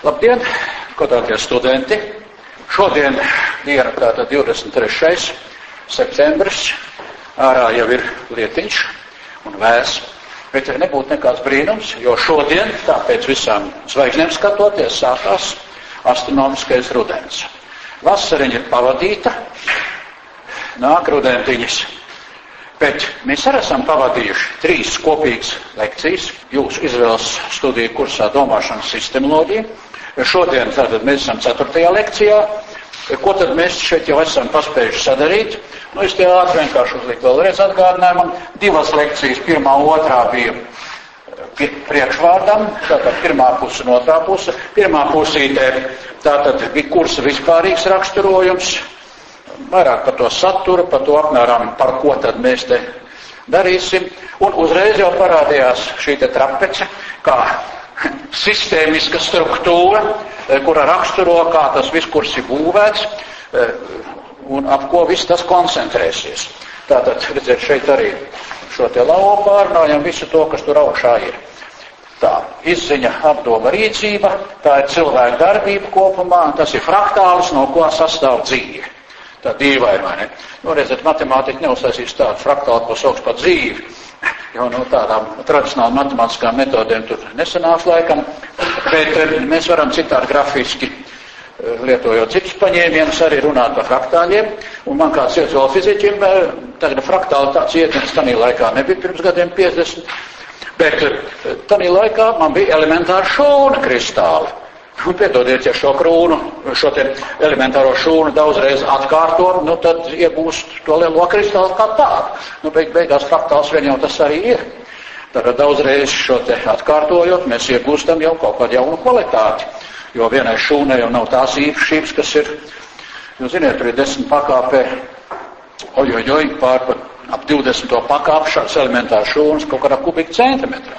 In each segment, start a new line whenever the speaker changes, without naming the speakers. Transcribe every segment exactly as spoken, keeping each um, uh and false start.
Labdien, godātie studenti! Šodien diena tātad divdesmit trešais septembris, ārā jau ir lietiņš un vēs, bet nebūtu nekāds brīnums, jo šodien, tāpēc visām zvaigznēm skatoties, sākās astronomiskais rudens. Vasariņa ir pavadīta, nāk rudentiņas, bet mēs arī esam pavadījuši trīs kopīgas lekcijas jūsu izvēles studiju kursā domāšanas sistemoloģija. Šodien tātad mēs esam ceturtajā lekcijā. Ko tad mēs šeit jau esam paspējuši sadarīt? Nu, es tie ātri vienkārši uzliku vēlreiz atgādinājumu. Divas lekcijas, pirmā un otrā bija priekšvārdam, tātad pirmā puse un otrā puse. Pirmā pusītē tātad bija kursa vispārīgs raksturojums, vairāk par to saturu, par to apmēram, par ko tad mēs te darīsim. Un uzreiz jau parādījās šī te trapece, kā sistēmiska struktūra, kura raksturo, kā tas viss kurs ir būvēts, un ap ko viss tas koncentrēsies. Tātad, redziet, šeit arī šo te lauku pārnājam visu to, kas tur augšā ir. Tā, izziņa, apdoma, rīcība, tā ir cilvēka darbība kopumā, tas ir fraktālis, no ko sastāv dzīve. Tā dīvaini, vai ne? Nu, redziet, matemātika neuztaisīs tādu fraktālu, ko sauks par dzīvi. Jo no tādām tradicionālām matemātiskām metodēm tur nesanāks laikam, bet mēs varam citādi grafiski, lietojot citus paņēmienus, arī runāt par fraktāļiem. Un man kāds iet vēl fiziķiem, tagad fraktāli tāds ietnes tanī laikā nebija pirms gadiem piecdesmit, bet tanī laikā man bija elementāri šūna kristāli. Un piedodiet, ja šo krūnu, šo te elementāro šūnu daudzreiz atkārto, nu tad iegūst to lielo kristālu kā tādu. Nu, beig, beigās fraktāls vien jau tas arī ir. Tad daudzreiz šo te atkārtojot, mēs iegūstam jau kaut kādu jaunu kvalitāti. Jo vienai šūnai jau nav tās īpašības, kas ir, jūs ziniet, tur ir desmit pakāpē, ojojoj, pār ap divdesmito pakāpu šāds elementārs šūnas kaut kādā kubika centimetrā.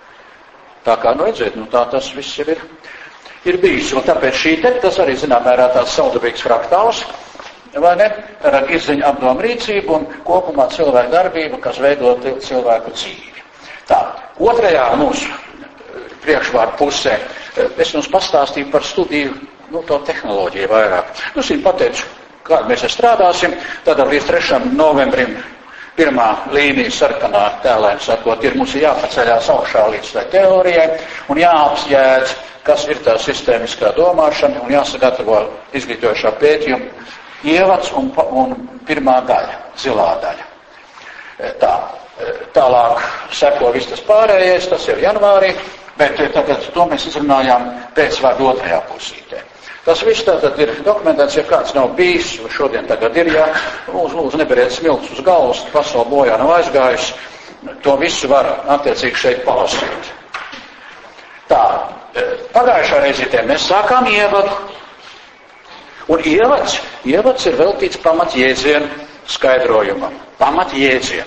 Tā kā, nu redziet, nu tā tas viss jau ir. Ir bijis, un tāpēc šī te, tas arī, zinām, mērā tās savdabīgs fraktāls, vai ne, ar izziņu apdomu rīcību un kopumā cilvēku darbību, kas veido cilvēku dzīvi. Tā, otrajā mūsu priekšvārdu pusē es jums pastāstīju par studiju, nu, to tehnoloģiju vairāk. Nu, es jums pateicu, kādu mēs strādāsim, tad līdz trešajam novembrim pirmā līnija sarkanā tēlēm sakot, ir mums jāpaceļās augšā līdz tai teorijai un jāapjēdz, kas ir tā sistēmiskā domāšana, un jāsagatavo izglītojošā pētījuma ievads un, un pirmā daļa, zilā daļa. Tā, tālāk seko viss tas pārējais, tas ir janvārī, bet tagad to mēs izrunājām pēcvārdu otrajā pusītē. Tas viss tātad ir dokumentēts, ja kāds nav bijis, šodien tagad ir, jā, lūdzu, lūdzu, neberiet smilts uz galvas, pasauli bojā nav aizgājis, to visu var attiecīgi šeit palasīt. Tā, pagājušā reizē mēs sākām ievadu, un ievads, ievads ir veltīts pamatjēdzienu skaidrojumam, pamatjēdzienu.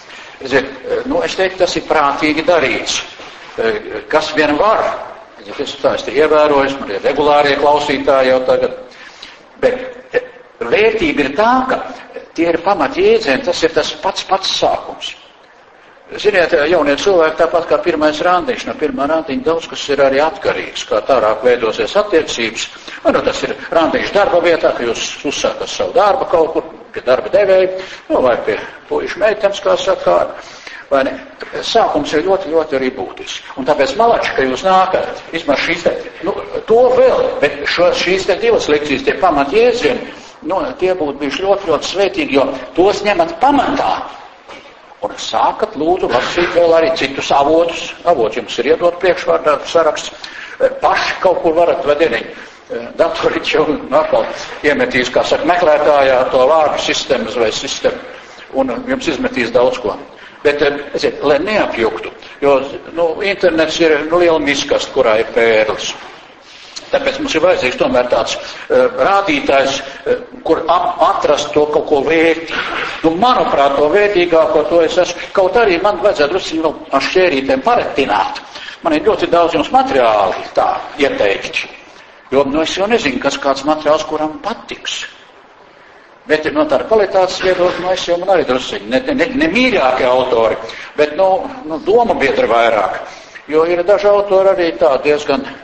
Nu, es teiktu, tas ir prātīgi darīts, kas vien var. Ja es tā esmu ievērojis, man ir regulārie klausītāji jau tagad, bet vērtība ir tā, ka tie ir pamatjēdzieni, tas ir tas pats pats sākums. Ziniet, jaunie cilvēki tāpat kā pirmais randiņš, no pirmā randiņa daudz kas ir arī atkarīgs, kā tālāk veidosies attiecības. Vai nu tas ir randiņš darba vietā, ka jūs uzsākat savu darbu kaut kur, pie darba devēja, nu, vai pie puišu meitenes, kā saka, vai ne? Sākums ir ļoti, ļoti arī būtisks. Un tāpēc malači, ka jūs nākat, vismaz šīs te, nu, to vēl, bet šo, šīs te divas lekcijas, tie pamatjēdzieni, nu, tie būtu bijuši ļoti, ļoti svētīgi, jo tos ņemat pamatā. Un sākat lūdzu lasīt vēl arī citus avotus. Avots jums ir iedot priekšvārdā saraksts. Paši kaut kur varat vadieniņu datoriķi un atkal iemetīs, kā saka, meklētājā to vārdu sistēmas vai sistēmu. Un jums izmetīs daudz ko. Bet, eziet, lai neapjuktu, jo, nu, internets ir nu, liela miskast, kurā ir pērlis. Tāpēc mums ir vajadzīgs tomēr tāds uh, rādītājs, uh, kur ap, atrast to kaut ko vērtīgu. Nu, manuprāt, to vērtīgāko to es esmu, kaut arī man vajadzētu drusciņu vēl ar šķērītēm paretināt. Man ir ļoti daudz jums materiāli tā ieteikti, jo, nu, es jau nezinu, kas kāds materiāls, kuram patiks. Bet no tāda kvalitātes viedokļa, nu, es jau man arī drusciņu, ne, ne, ne mīļākie autori, bet, nu, nu doma biedri vairāk, jo ir daži autori arī tā diezgan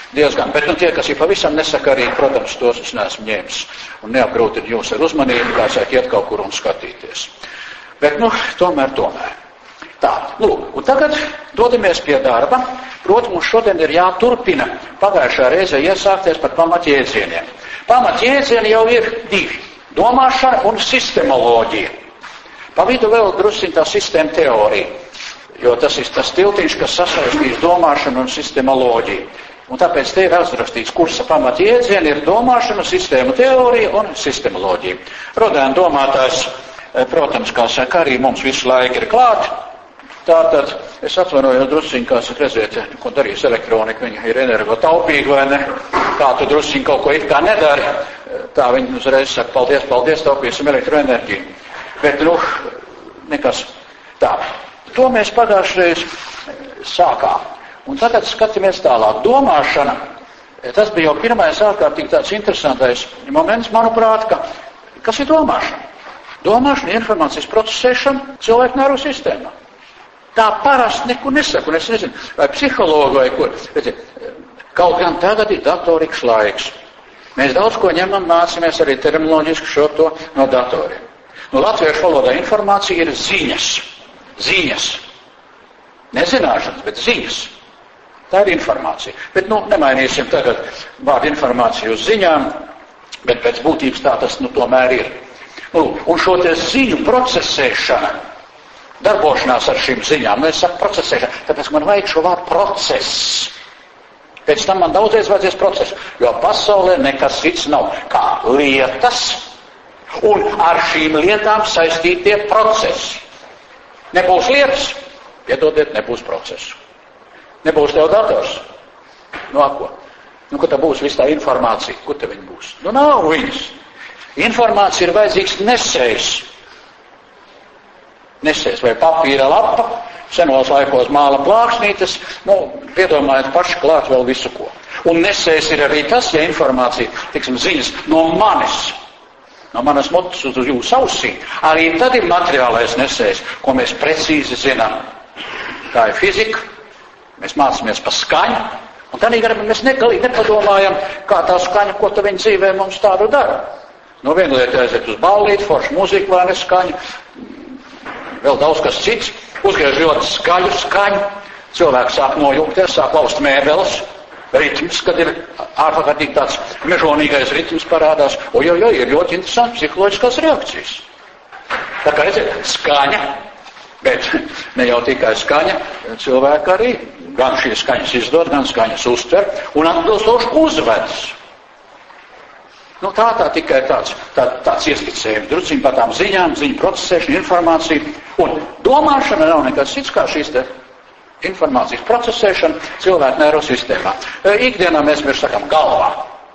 diezgan. Bet nu, tie, kas ir pavisam nesakarīgi, protams, tos es neesmu ņēmis un neapgrūtinu jūs ar uzmanību, kā sāk iet kaut kur un skatīties. Bet, nu, tomēr, tomēr. Tā, lūk, un tagad dodamies pie darba. Proti, mums šodien ir jāturpina pagājušā reize iesākties par pamatjēdzieniem. Pamatjēdzieni jau ir divi – domāšana un sistemoloģija. Pa vidu vēl drusciņ tā sistēma teorija, jo tas ir tas tiltiņš, kas sasaistīs domāšanu un sistemoloģiju. Un tāpēc te ir aizrakstīts kursa pamatjēdzieni ir domāšana, sistēma teorija un sistemoloģija. Rodēna domātājs, protams, kā saka, arī mums visu laiku ir klāt. Tātad es atvainojos drusciņ, kā saka, redziet, ko darīs elektronika, viņa ir energotaupīga vai ne, kā tu drusciņ kaut ko it kā nedari, tā viņa uzreiz saka, paldies, paldies, taupīsim elektroenerģiju. Bet, nu, nekas tā. To mēs pagājušreiz sākām. Un tagad skatāmies tālāk. Domāšana, tas bija jau pirmais ārkārtīgi tāds interesantais moments, manuprāt, ka, kas ir domāšana? Domāšana ir informācijas procesēšana cilvēku nervu sistēmā. Tā parasti neko nesaka, un es nezinu, vai psihologu vai ko. Kaut gan tagad ir datorikas laiks. Mēs daudz ko ņemam, mācāmies arī terminoloģiski šo to no datoriem. Nu, latviešu valodā informācija ir ziņas. Ziņas. Nezināšanas, bet ziņas. Tā ir informācija. Bet, nu, nemainīsim tagad vārdu informāciju uz ziņām, bet pēc būtības tā tas, nu, tomēr ir. Nu, un šo te ziņu procesēšana, darbošanās ar šīm ziņām, nu, es saku procesēšana, tāpēc man vajag šo vārdu process. Pēc tam man daudzreiz vajadzēs procesu, jo pasaulē nekas cits nav kā lietas un ar šīm lietām saistītie procesi. Nebūs lietas, piedodiet, nebūs procesu. Nebūs tev dators. Nu, ako? Nu, kur tā būs viss tā informācija? Kur te viņa būs? Nu, nav viņas. Informācija ir vajadzīgs nesējs. Nesējs vai papīra lapa, senos laikos māla plāksnītes, nu, piedomājiet paši klāt vēl visu ko. Un nesējs ir arī tas, ja informācija, tiksim, ziņas no manis, no manas mutes uz jūsu ausī, arī tad ir materiālais nesējs, ko mēs precīzi zinām. Tā ir fizika, mēs mācāmies pa skaņu, un tādā garā mēs negalīgi nepadomājam, kā tā skaņa, ko ta viņa dzīvē mums tādu dara. Nu, viena lieta aiziet uz ballīti, forša muzika vai neskaņa, vēl daudz kas cits, uzgriež ļoti skaļu skaņu, cilvēks sāk nojūgties, sāk laust mēbeles, ritms, kad ir ārkārtīgi tāds mežonīgais ritms parādās, o jo, jo, ir ļoti interesanti psiholoģiskās reakcijas. Tā kā redziet, skaņa, bet ne jau tikai skaņa, cilvēki arī gan šīs skaņas izdod, gan skaņas uztver un atbilstoši uzvedas. Nu, tā tā tikai tāds, tā, tāds ieskicējums, druciņ par tām ziņām, ziņu procesēšanu, informāciju. Un domāšana nav nekas cits kā šīs te informācijas procesēšana cilvēku nervu sistēmā. Ikdienā mēs mēs sakam galvā.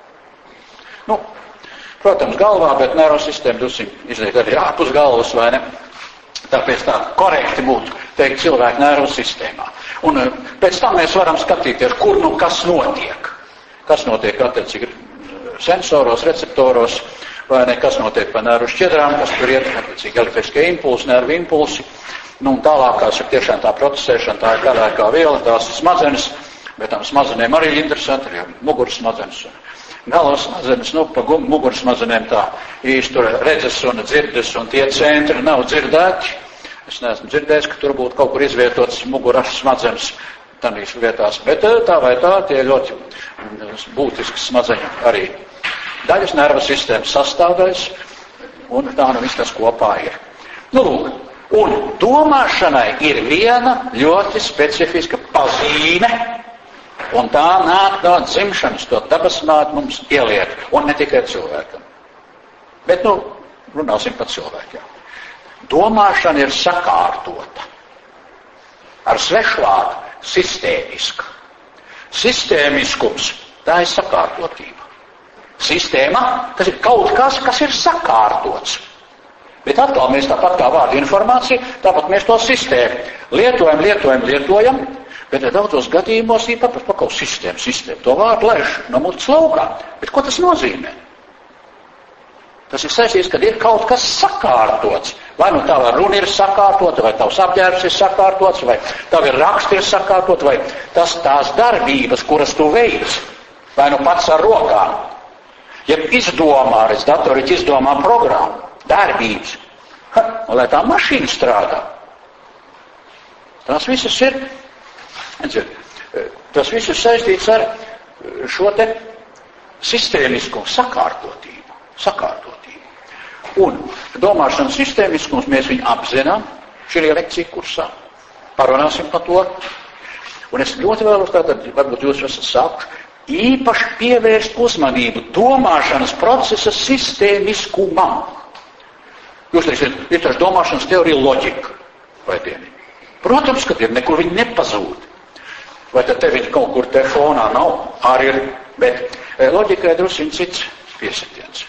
Nu, protams, galvā, bet nervu sistēma druciņ izliek arī ārpus galvas, vai ne? Tāpēc tā korekti būtu teikt cilvēku nervu sistēmā. Un pēc tam mēs varam skatīties, kur nu kas notiek. Kas notiek attiecīgi sensoros, receptoros, vai ne, kas notiek pa nervu šķiedrām, kas tur iet, attiecīgi elektriskie impulsi, nervu impulsi. Nu, un tālākās ir tiešām tā procesēšana, tā ir kādā kā viela, tās ir smadzenes, bet tam smadzenēm arī interesanti, arī muguras smadzenes un galvas smadzenes, nu, pa muguras smadzenēm tā īsti tur redzes un dzirdes un tie centri nav dzirdēti. Es neesmu dzirdējis, ka tur būtu kaut kur izvietots muguras smadzenes tādīs vietās, bet tā vai tā, tie ļoti būtisks smadzeņu arī daļas nerva sistēmas sastāvdaļas, un tā nu viss tas kopā ir. Nu, lūk, un domāšanai ir viena ļoti specifiska pazīme, un tā nāk no dzimšanas, to dabas māte mums ieliek, un ne tikai cilvēkam. Bet, nu, runāsim par cilvēkiem. Domāšana ir sakārtota. Ar svešvārdu sistēmiska. Sistēmiskums, tā ir sakārtotība. Sistēma, tas ir kaut kas, kas ir sakārtots. Bet atkal mēs tāpat kā vārdu informācija, tāpat mēs to sistēmu lietojam, lietojam, lietojam, bet daudzos gadījumos ir pat kaut sistēma, sistēma. To vārdu laiž no mutes laukā. Bet ko tas nozīmē? Tas ir saistīts, kad ir kaut kas sakārtots. Vai nu tava runa ir sakārtota, vai tavs apģērbs ir sakārtots, vai tavi raksti ir sakārtot, vai tas tās darbības, kuras tu veic, vai nu pats ar rokām, ja izdomā, redz, datoriķi izdomā programmu, darbības, ha, un lai tā mašīna strādā. Tās visas ir, redziet, tas viss ir saistīts ar šo te sistēmisko sakārtotību, sakārtotību. Un domāšanas sistēmiskums mēs viņu apzinām šī lekcija kursā. Parunāsim par to. Un es ļoti vēlos tātad, varbūt jūs esat sākuši, īpaši pievērst uzmanību domāšanas procesa sistēmiskumam. Jūs teiksiet, ir taču domāšanas teorija loģika, vai dieni? Protams, ka ir, nekur viņi nepazūd. Vai tad te viņi kaut kur te fonā nav, arī ir, bet loģikai drusciņ cits piesitiens.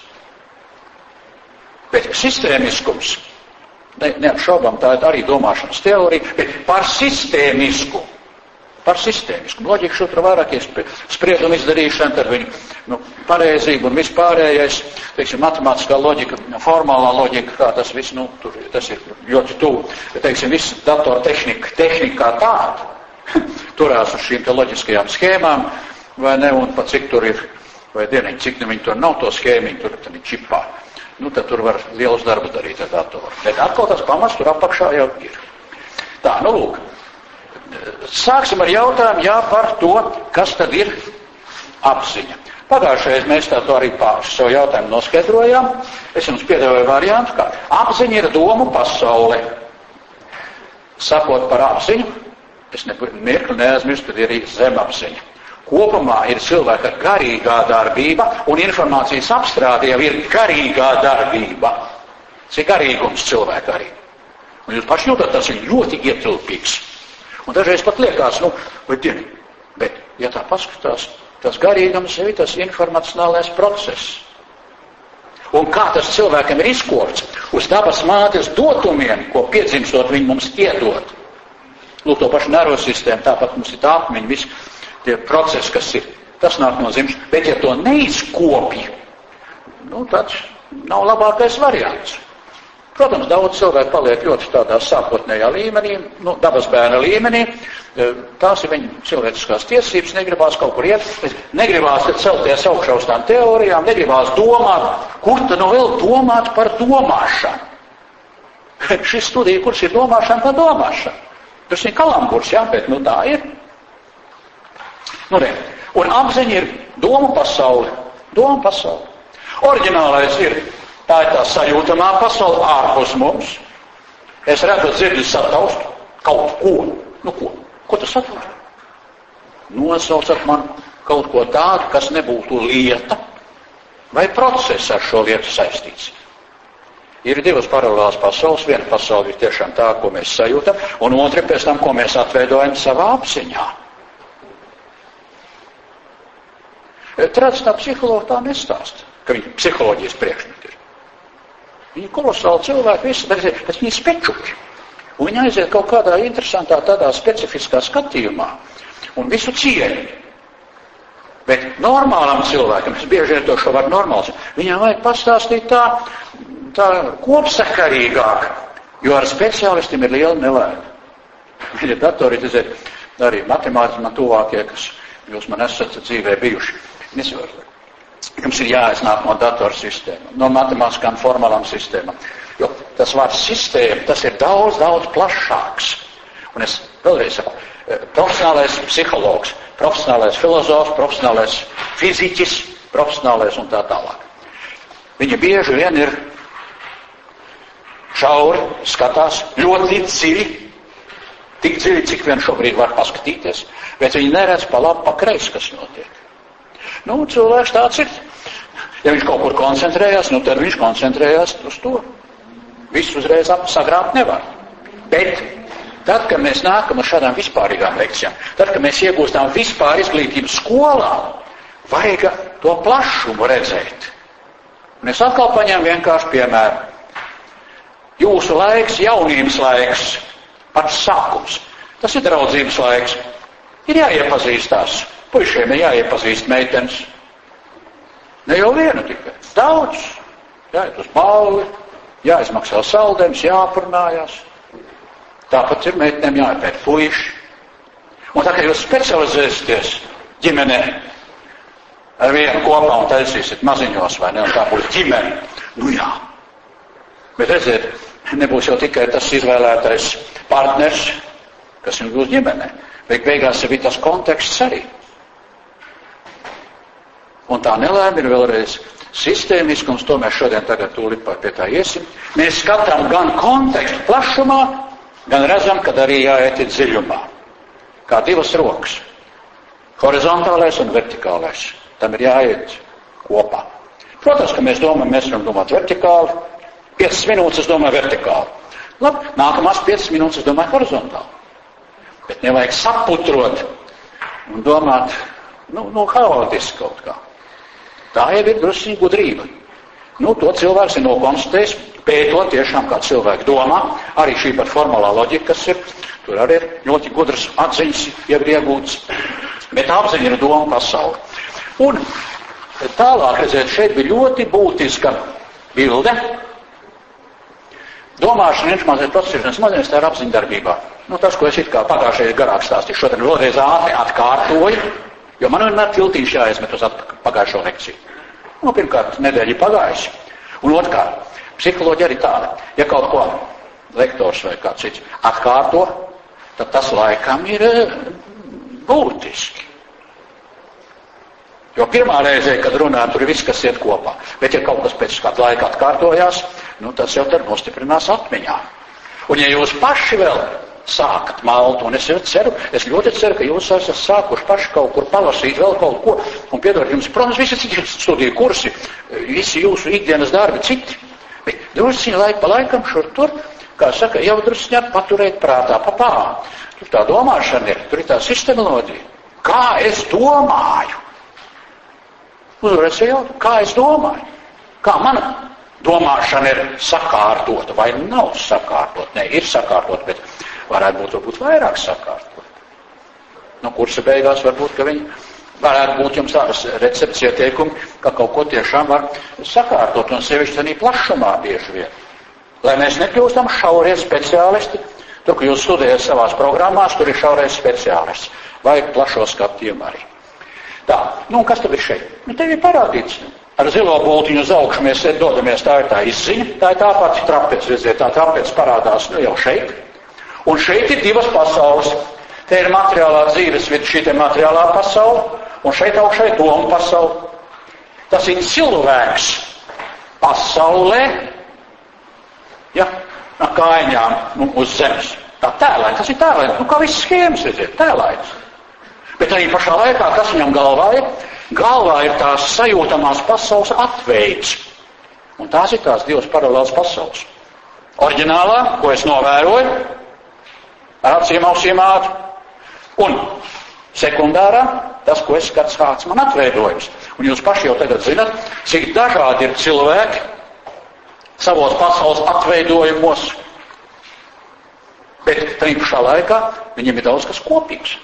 Bet sistēmiskums, ne, neapšaubām, tā ir arī domāšanas teorija, bet par sistēmisku, par sistēmisku. Loģika šotra vairākie spriedumu izdarīšana, tad viņu nu, pareizību un vispārējais, teiksim, matemātiskā loģika, formālā loģika, kā tas viss, nu, tur, tas ir ļoti tuvu, teiksim, viss datortehnika, tehnika kā tāda, turās uz šīm te loģiskajām schēmām, vai ne, un pa cik tur ir, vai dieniņi, cik ne viņi tur nav to schēmiņu, tur tad ir čipā. Nu, tad tur var lielus darbus darīt ar datoru. Bet atkal tas pamats tur apakšā jau ir. Tā, nu lūk. Sāksim ar jautājumu, jā, par to, kas tad ir apziņa. Pagājušajā mēs tā to arī pāris savu jautājumu noskaidrojām. Es jums piedāvāju variantu, kā apziņa ir domu pasaule. Sakot par apziņu, es mirkli neaizmirstu, tad ir arī zemapziņa. Kopumā ir cilvēka garīgā darbība, un informācijas apstrāde jau ir garīgā darbība. Tas ir garīgums cilvēka arī. Un jūs paši jūtat, tas ir ļoti ietilpīgs. Un dažreiz pat liekas, nu, vai dieni, bet, ja tā paskatās, tas garīgums ir tas informacionālais process. Un kā tas cilvēkam ir izkopts uz dabas mātes dotumiem, ko piedzimstot viņi mums iedod. Lūk, to pašu nervosistēmu, tāpat mums ir tā apmiņa, visi tie procesi, kas ir. Tas nāk no zemes. Bet ja to neizkopja, nu, tad nav labākais variants. Protams, daudz cilvēku paliek ļoti tādā sākotnējā līmenī, nu, dabas bērna līmenī. Tās ir viņa cilvēciskās tiesības, negribās kaut kur iet, negribās celties augšā uz tām teorijām, negribās domāt, kur tad nu vēl domāt par domāšanu. Šis studija, kurš ir domāšana par domāšanu. Tas ir kalamburs, jā, bet nu tā ir. Nu, re. Un apziņa ir doma pasaule. Doma pasaule. Oriģinālais ir, tā ir tā sajūtamā pasaule ārpus mums. Es redzu, dzirdu, sataustu kaut ko. Nu ko? Ko tas atver? Nosaucat man kaut ko tādu, kas nebūtu lieta vai process ar šo lietu saistīts. Ir divas paralēlās pasaules. Viena pasaule ir tiešām tā, ko mēs sajūtam, un otra pēc tam, ko mēs atveidojam savā apziņā. Tradicionāli psihologi tā nestāsta, ka viņi psiholoģijas priekšmeti ir. Viņi kolosāli cilvēki, visi, bet, bet viņi spečuki. Un viņi aiziet kaut kādā interesantā, tādā specifiskā skatījumā un visu cieņu. Bet normālam cilvēkam, es bieži vien to šo varu normāls, viņam vajag pastāstīt tā, tā kopsakarīgāk, jo ar speciālistiem ir liela nelēma. Viņi ir datoritizēt, arī matemātiski man tuvākie, kas jūs man esat dzīvē bijuši. Jums ir jāiznāk no datorsistēma, no matemātiskām formālām sistēmām. Jo tas vārds sistēma, tas ir daudz, daudz plašāks. Un es vēlreiz saku, profesionālais psihologs, profesionālais filozofs, profesionālais fiziķis, profesionālais un tā tālāk. Viņi bieži vien ir šauri, skatās ļoti dziļi, tik dziļi, cik vien šobrīd var paskatīties, bet viņi neredz pa labi, pa kreisi, kas notiek. Nu, cilvēks tāds ir. Ja viņš kaut kur koncentrējās, nu tad viņš koncentrējās uz to. Visu uzreiz sagrābt nevar. Bet tad, kad mēs nākam ar šādām vispārīgām lekcijām, tad, kad mēs iegūstām vispār izglītību skolā, vajag to plašumu redzēt. Un es atkal paņēmu vienkārši piemēru. Jūsu laiks, jaunības laiks, pats sākums. Tas ir draudzības laiks. Ir jāiepazīstās. Puišiem ir jāiepazīst meitenes. Ne jau vienu tikai. Daudz. Jāiet uz balli, jāizmaksā saldens, jāparunājās. Tāpat ir meitenēm jāiepēt puiši. Un tā, ka jūs specializēsieties ģimenē, ar vienu kopā un taisīsiet maziņos, vai ne, un tā būs ģimene. Nu jā. Bet redziet, nebūs jau tikai tas izvēlētais partners, kas jums būs ģimenē, bet beigās ir tas konteksts arī. Un tā nelēma ir vēlreiz sistēmiskums, to mēs šodien tagad tūlīt pie tā iesim. Mēs skatām gan kontekstu plašumā, gan redzam, kad arī jāiet dziļumā. Kā divas rokas. Horizontālais un vertikālais. Tam ir jāiet kopā. Protams, ka mēs domājam, mēs varam domāt vertikāli. piecas minūtes es domāju vertikāli. Labi, nākamās piecas minūtes es domāju horizontāli. Bet nevajag saputrot un domāt, nu, nu haotiski kaut kā. Tā jau ir drusciņa gudrība. Nu, to cilvēks ir nokonstatējis, pētot tiešām, kā cilvēki domā. Arī šī pat formālā loģika, kas ir, tur arī ir ļoti gudras atziņas, jau ir iegūtas. Bet apziņa ir doma pasauli. Un tālāk, redziet, šeit bija ļoti būtiska bilde. Domāšana ir mazliet procesīšanas mazliet, tā ir apziņa darbībā. Nu, tas, ko es it kā pagājušajā garāk stāstīju, šodien vēlreiz ātri atkārtoju, jo man vienmēr tiltīši jāizmet uz pagājušo lekciju. Nu, pirmkārt, nedēļa pagājusi. Un otrkārt, psiholoģija arī tāda. Ja kaut ko lektors vai kāds cits atkārto, tad tas laikam ir būtiski. Jo pirmā reize, kad runājam, tur ir viss, kas iet kopā. Bet ja kaut kas pēc kāda laika atkārtojās, nu, tas jau tad nostiprinās atmiņā. Un ja jūs paši vēl sākat malt, un es ceru, es ļoti ceru, ka jūs esat sākuši paši kaut kur palasīt vēl kaut ko, un piedod jums, protams, visi citi studiju kursi, visi jūsu ikdienas darbi citi, bet drusciņi laika pa laikam šur tur, kā saka, jau drusciņi paturēt prātā, papā, tur tā domāšana ir, tur ir tā sistemoloģija, kā es domāju, uzvarēs jau, kā es domāju, kā mana domāšana ir sakārtota, vai nav sakārtota, ne, ir sakārtota, bet varētu būt, varbūt vairāk sakārtot. No kursa beigās varbūt, ka viņi varētu būt jums tādas recepts ieteikumi, ka kaut ko tiešām var sakārtot, un sevišķi arī plašumā bieži vien. Lai mēs nekļūstam šaurie speciālisti, tur, ka jūs studējat savās programmās, tur ir šaurais speciālists. Vajag plašo skatījumu arī. Tā, nu un kas tad ir šeit? Nu, tev ir parādīts. Ar zilo bultiņu uz augšu mēs dodamies, tā ir tā izziņa, tā ir tā pati trapēc, redziet, tā trapēc parādās nu, jau šeit. Un šeit ir divas pasaules. Te ir materiālā dzīves vidi, šī te materiālā pasaule, un šeit augšā ir doma pasaule. Tas ir cilvēks pasaulē, ja, ar kājām nu, uz zemes. Tā tēlaini, tas ir tēlaini, nu kā viss schēmas, redziet, tēlaini. Bet arī pašā laikā, kas viņam galvā ir? Galvā ir tās sajūtamās pasaules atveids. Un tās ir tās divas paralēlas pasaules. Oriģinālā, ko es novēroju, ar acīm ausīm ātri. Un sekundārā, tas, ko es skats kāds man atveidojums. Un jūs paši jau tagad zinat, cik dažādi ir cilvēki savos pasaules atveidojumos. Bet tā pašā laikā viņiem ir daudz kas kopīgs.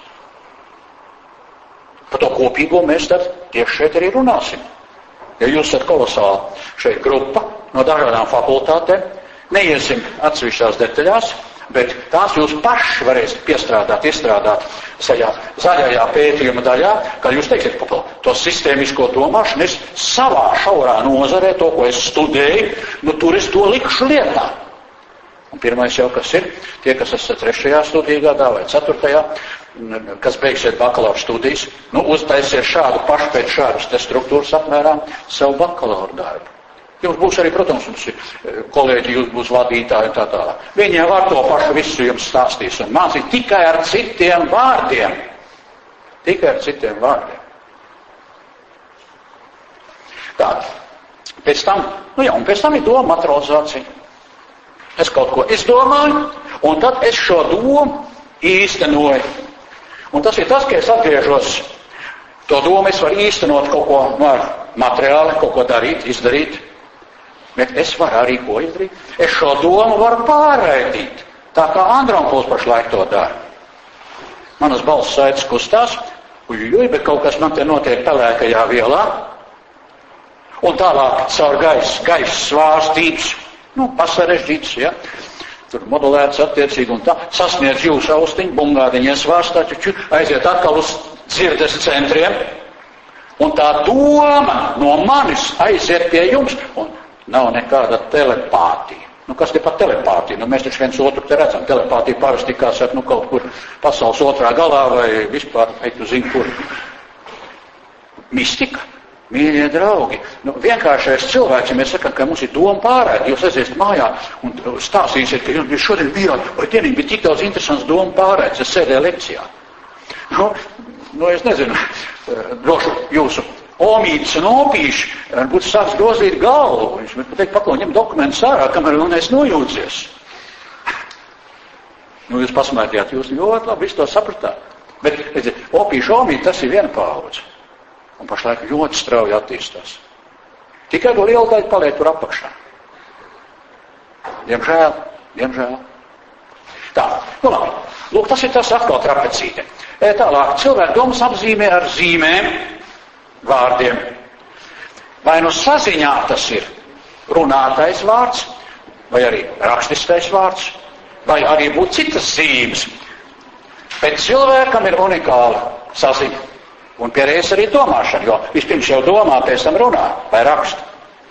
Par to kopīgo mēs tad tieši šeit arī runāsim. Ja jūs esat kolosāli šeit grupa no dažādām fakultātēm, neiesim atsevišķās detaļās, bet tās jūs paši varēsiet piestrādāt, iestrādāt sajā zaļajā pētījuma daļā, kā jūs teiksiet, papil, to sistēmisko domāšanu es savā šaurā nozarē, to, ko es studēju, nu tur es to likšu lietā. Un pirmais jau, kas ir, tie, kas esat trešajā studiju gadā vai ceturtajā, kas beigsiet bakalaura studijas, nu uztaisiet šādu pašu pēc šādas te struktūras apmērām savu bakalaura darbu. Jums būs arī, protams, jums ir kolēģi, jūs būs vadītāji un tā tālāk. Viņi var to pašu visu jums stāstīs un mācīt tikai ar citiem vārdiem. Tikai ar citiem vārdiem. Tā, pēc tam, nu jā, un pēc tam ir doma materializācija. Es kaut ko izdomāju, un tad es šo domu īstenoju. Un tas ir tas, ka es atgriežos, to domu es varu īstenot kaut ko nu, ar materiāli, kaut ko darīt, izdarīt. Bet es varu arī ko izdarīt. Es šo domu varu pārraidīt, tā kā Andronkuls pašlaik to dara. Manas balss saites kustās, ujujuj, bet kaut kas man te notiek pelēkajā vielā. Un tālāk caur gaisa, gaisa svārstības, nu, pasarežģīts, ja. Tur modulēts attiecīgi un tā, sasniedz jūsu austiņu, bungādiņa svārstā, čuču, aiziet atkal uz dzirdes centriem, Un tā doma no manis aiziet pie jums, un nav nekāda telepātija. Nu, kas te pat telepātija? Nu, mēs taču viens otru te redzam. Telepātija parasti, kā saka, nu, kaut kur pasaules otrā galā vai vispār, vai tu zini, kur. Mistika. Mīļie draugi, nu, vienkāršais cilvēks, ja mēs sakam, ka mums ir doma pārēd, jūs aiziesiet mājā un stāstīsiet, ka jūs šodien bijāt, vai dienīgi bija tik daudz interesants doma pārēd, es sēdēju lekcijā. Nu, nu, es nezinu, droši jūsu omītis un opīši, varbūt sāks grozīt galvu, viņš man pateikt, paklau, ņem dokumentus ārā, kamēr vēl neesi nojūdzies. Nu, jūs pasmētījāt, jūs ļoti labi visu to sapratāt. Bet, redziet, opīši omīti, tas ir viena paudze. Un pašlaik ļoti strauji attīstās. Tikai to lielu daļu paliek tur apakšā. Diemžēl, diemžēl. Tā, nu labi. Lūk, tas ir tas atkal trapecīte. E, tālāk, cilvēku domas apzīmē ar zīmēm, vārdiem. Vai nu saziņā tas ir runātais vārds, vai arī rakstiskais vārds, vai arī būtu citas zīmes. Bet cilvēkam ir unikāla saziņa. Un pierēs arī domāšana, jo vispirms jau domā, pēc tam runā, vai raksta.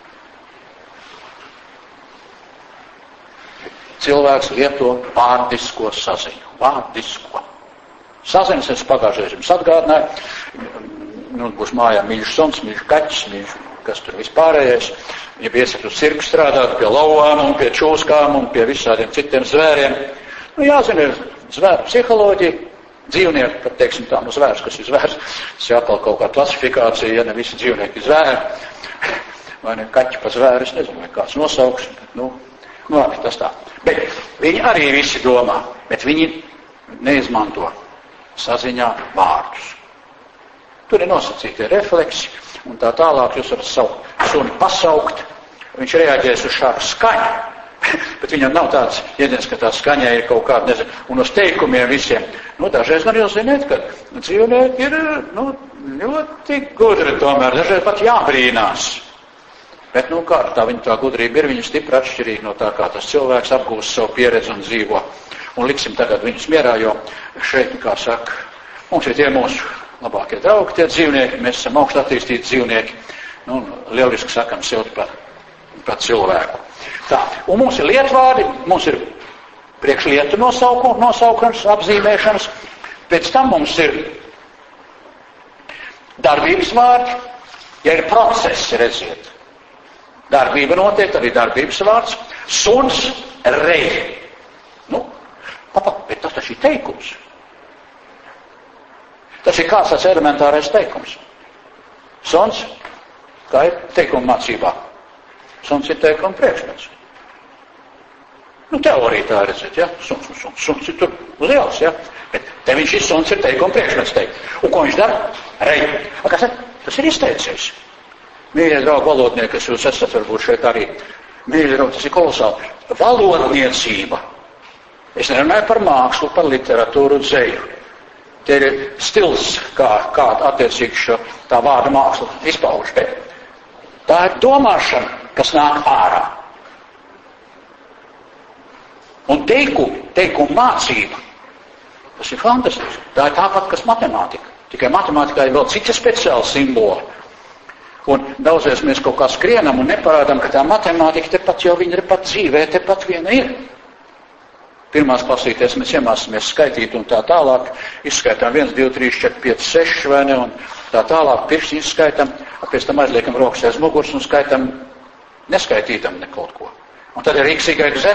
Cilvēks lieto vārdisko saziņu. Vārdisko. Saziņas es pagājušajā jums atgādināju. Nu, būs mājā mīļš suns, mīļš kaķis, mīļš, kas tur vispārējais. Ja iesiet uz cirku strādāt pie lauvām un pie čūskām un pie visādiem citiem zvēriem. Nu, jāzina, ir zvēru psiholoģija. Dzīvnieki, pat teiksim tā, nu zvērs, kas ir zvērs, tas ir atkal kaut kā klasifikācija, ja ne visi dzīvnieki ir zvēri, vai ne kaķi pa zvēri, es nezinu, vai kāds nosauks, bet, nu, nu labi, tas tā. Bet viņi arī visi domā, bet viņi neizmanto saziņā vārdus. Tur ir nosacītie refleksi, un tā tālāk jūs varat savu suni pasaukt, viņš reaģēs uz šādu skaņu. Bet viņam nav tāds iediens, ka tā skaņai ir kaut kāda, nezinu, un uz teikumiem visiem. Nu, dažreiz gan jūs ziniet, ka dzīvnieki ir, nu, ļoti gudri tomēr, dažreiz pat jābrīnās. Bet, nu, kā tā viņa tā gudrība ir, viņa stipri atšķirīga no tā, kā tas cilvēks apgūst savu pieredzi un dzīvo. Un liksim tagad viņus mierā, jo šeit, kā saka, mums ir tie mūsu labākie draugi, tie dzīvnieki, mēs esam augst attīstīti dzīvnieki, nu, lieliski sakam silti par, par cilvēku. Tā, un mums ir lietvārdi, mums ir priekšlietu nosaukums, nosaukums, apzīmēšanas, pēc tam mums ir darbības vārdi, ja ir procesi, redziet. Darbība notiek, arī darbības vārds, suns, rei. Nu, papa, bet tas taču ir teikums. Tas ir kāds tāds elementārais teikums. Suns, kā ir teikuma mācībā. Suns ir teikuma priekšmets. Nu, teorija tā redzēt, ja? Suns, suns, suns ir tur liels, ja? Bet te viņš ir suns, ir teikuma priekšmets teikt. Un ko viņš dara? Rei. A, kas tas ir izteicies? Mīļie draugi valodnieki, kas jūs esat varbūt šeit arī. Mīļie draugi, tas ir kolosāli. Valodniecība. Es nerunāju par mākslu, par literatūru, dzeju. Tie ir stils, kā, kā attiecīgi šo tā vārda mākslu izpauž. Bet tā ir domāšana, kas nāk ārā. Un teikumi, teikumu mācība, tas ir fantastiski. Tā ir tāpat, kas matemātika. Tikai matemātikā ir vēl citi speciāli simboli. Un daudzreiz mēs kaut kā skrienam un neparādām, ka tā matemātika tepat jau viņa ir pat dzīvē, tepat viena ir. Pirmās klasītēs mēs iemācāmies skaitīt un tā tālāk, izskaitām viens, divi, trīs, četri, pieci, seši, vai ne, un tā tālāk pirksti izskaitam, pēc tam aizliekam rokas aiz muguras un skaitam, neskaitītam ne kaut ko. Un tad ir X, Y, Z.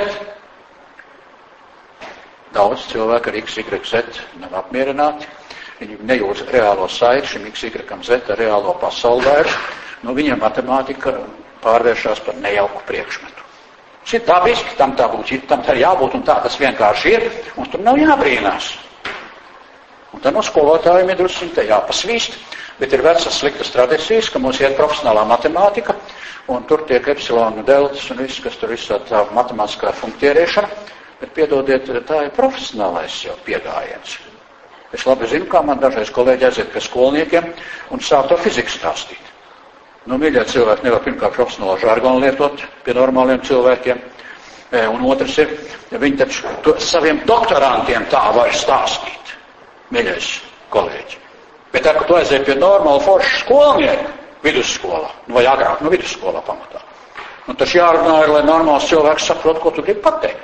Daudz cilvēku ar X, Y, Z nav apmierināti. Viņi nejūt reālo saiti šim X, Y, Z ar reālo pasauli vairs. Nu, viņiem matemātika pārvēršās par nejauku priekšmetu. Tas ir dabiski, tam tā būtu, tam tā jābūt un tā tas vienkārši ir, un tur nav jābrīnās. Un tad no skolotājiem ir drusciņ te jāpasvīst, bet ir vecas sliktas tradīcijas, ka mums iet profesionālā matemātika, un tur tiek epsilonu deltas un viss, kas tur visā tā matemātiskā funkcionēšana, bet piedodiet, tā ir profesionālais jau piegājiens. Es labi zinu, kā man dažreiz kolēģi aiziet pie skolniekiem un sāk to fiziku stāstīt. Nu, mīļie cilvēki nevar pirmkārt profesionālo žargonu lietot pie normāliem cilvēkiem, un otrs ir, ja viņi taču saviem doktorantiem tā var stāstīt, mīļais kolēģi. Bet tā, ka tu aizēji pie normāla forša skolnieku vidusskolā, vai agrāk, nu vidusskolā pamatā. Un taču jārunā ir, lai normāls cilvēks saprot, ko tu gribi pateikt.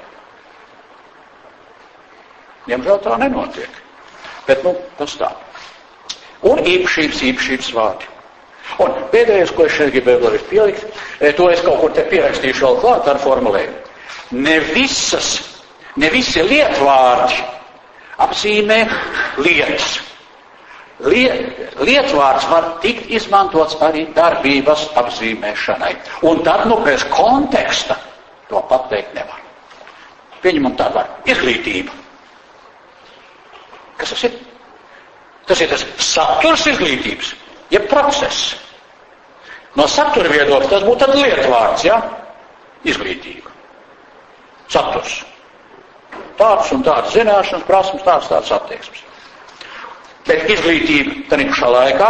Diemžēl tā nenotiek. Bet, nu, tas tā. Un īpašības, īpašības vārdi. Un pēdējais, ko es šeit gribēju vēl pielikt, to es kaut kur te pierakstīšu vēl klāt ar formulējumu. Ne visas, ne visi lietvārdi apzīmē lietas. Liet, lietvārds var tikt izmantots arī darbības apzīmēšanai. Un tad, nu, bez konteksta to pateikt nevar. Pieņemam tā var. Izglītība. Kas tas ir? Tas ir tas saturs izglītības, jeb process. No satura viedokļa tas būtu tad lietvārds, ja? Izglītība. Saturs. Tāds un tāds zināšanas, prasmes, tāds, tāds attieksmes. Bet izglītība tad ir pašā laikā,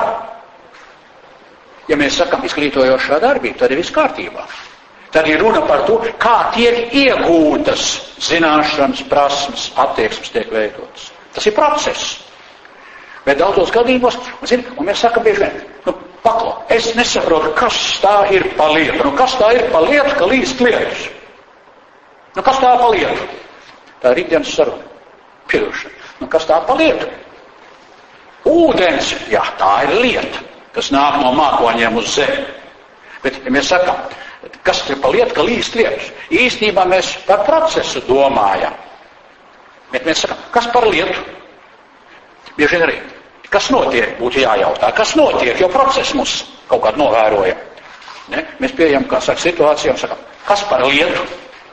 ja mēs sakam izglītojošā darbība, tad ir viss kārtībā. Tad ir runa par to, kā tiek iegūtas zināšanas, prasmes, attieksmes tiek veidotas. Tas ir process. Bet daudzos gadījumos, un, zin, un mēs sakam bieži vien, nu, paklo, es nesaprotu, kas tā ir pa lietu. Nu, kas tā ir pa lietu, ka līst lietus? Nu, kas tā pa lietu? Tā ir ikdienas saruna. Piedošana. Nu, kas tā pa lietu? Ūdens, jā, tā ir lieta, kas nāk no mākoņiem uz zemi. Bet, ja mēs sakam, kas ir pa lietu, ka līst lietus? Īstenībā mēs par procesu domājam. Bet mēs sakam, kas par lietu? Bieži vien arī, kas notiek, būtu jājautā. Kas notiek, jo procesu mums kaut kādu novērojam. Ne? Mēs pieejam, kā saka, situācijām, sakam, kas par lietu?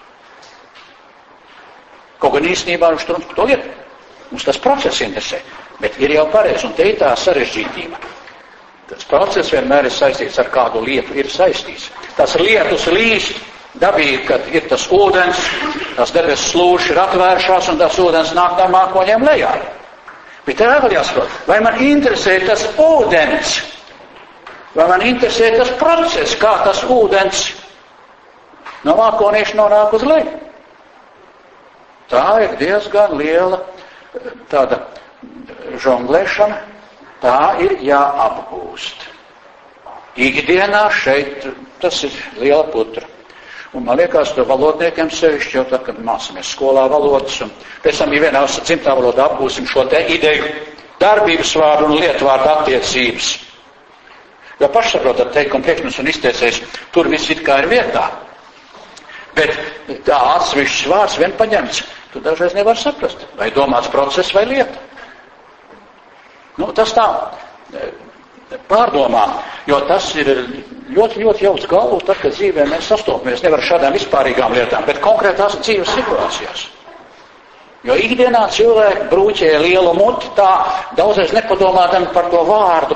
Kaut gan īstenībā viņš tur to lietu. Mums tas process interesē. Bet ir jau pareizi, un te ir tā sarežģītība. Tas process vienmēr ir saistīts ar kādu lietu, ir saistīts. Tas lietus līst dabīgi, kad ir tas ūdens, tas debesis slūši ir atvēršās, un tas ūdens nāk no mākoņiem lejā. Bet tā vēl jāsaprot, vai man interesē tas ūdens, vai man interesē tas process, kā tas ūdens no mākonieša nonāk uz leju. Tā ir diezgan liela tāda žonglēšana, tā ir jāapgūst. Ikdienā šeit tas ir liela putra. Un man liekas, to valodniekiem sevišķi jau tā, kad mācāmies skolā valodas, un pēc tam, ja vienā dzimtā valodā apgūsim šo te ideju darbības vārdu un lietvārdu attiecības. Jo pašsaprotat, teikuma priekšmets un izteicējs, tur viss it kā ir vietā. Bet tā atsevišķs vārds vien paņemts, tu dažreiz nevar saprast, vai domāts process vai lieta. Nu, tas tā pārdomā, jo tas ir ļoti, ļoti jauts galvu, tad, kad dzīvē mēs sastopamies nevar šādām vispārīgām lietām, bet konkrētās dzīves situācijās. Jo ikdienā cilvēki brūķē lielu muti tā, daudzreiz nepadomādami par to vārdu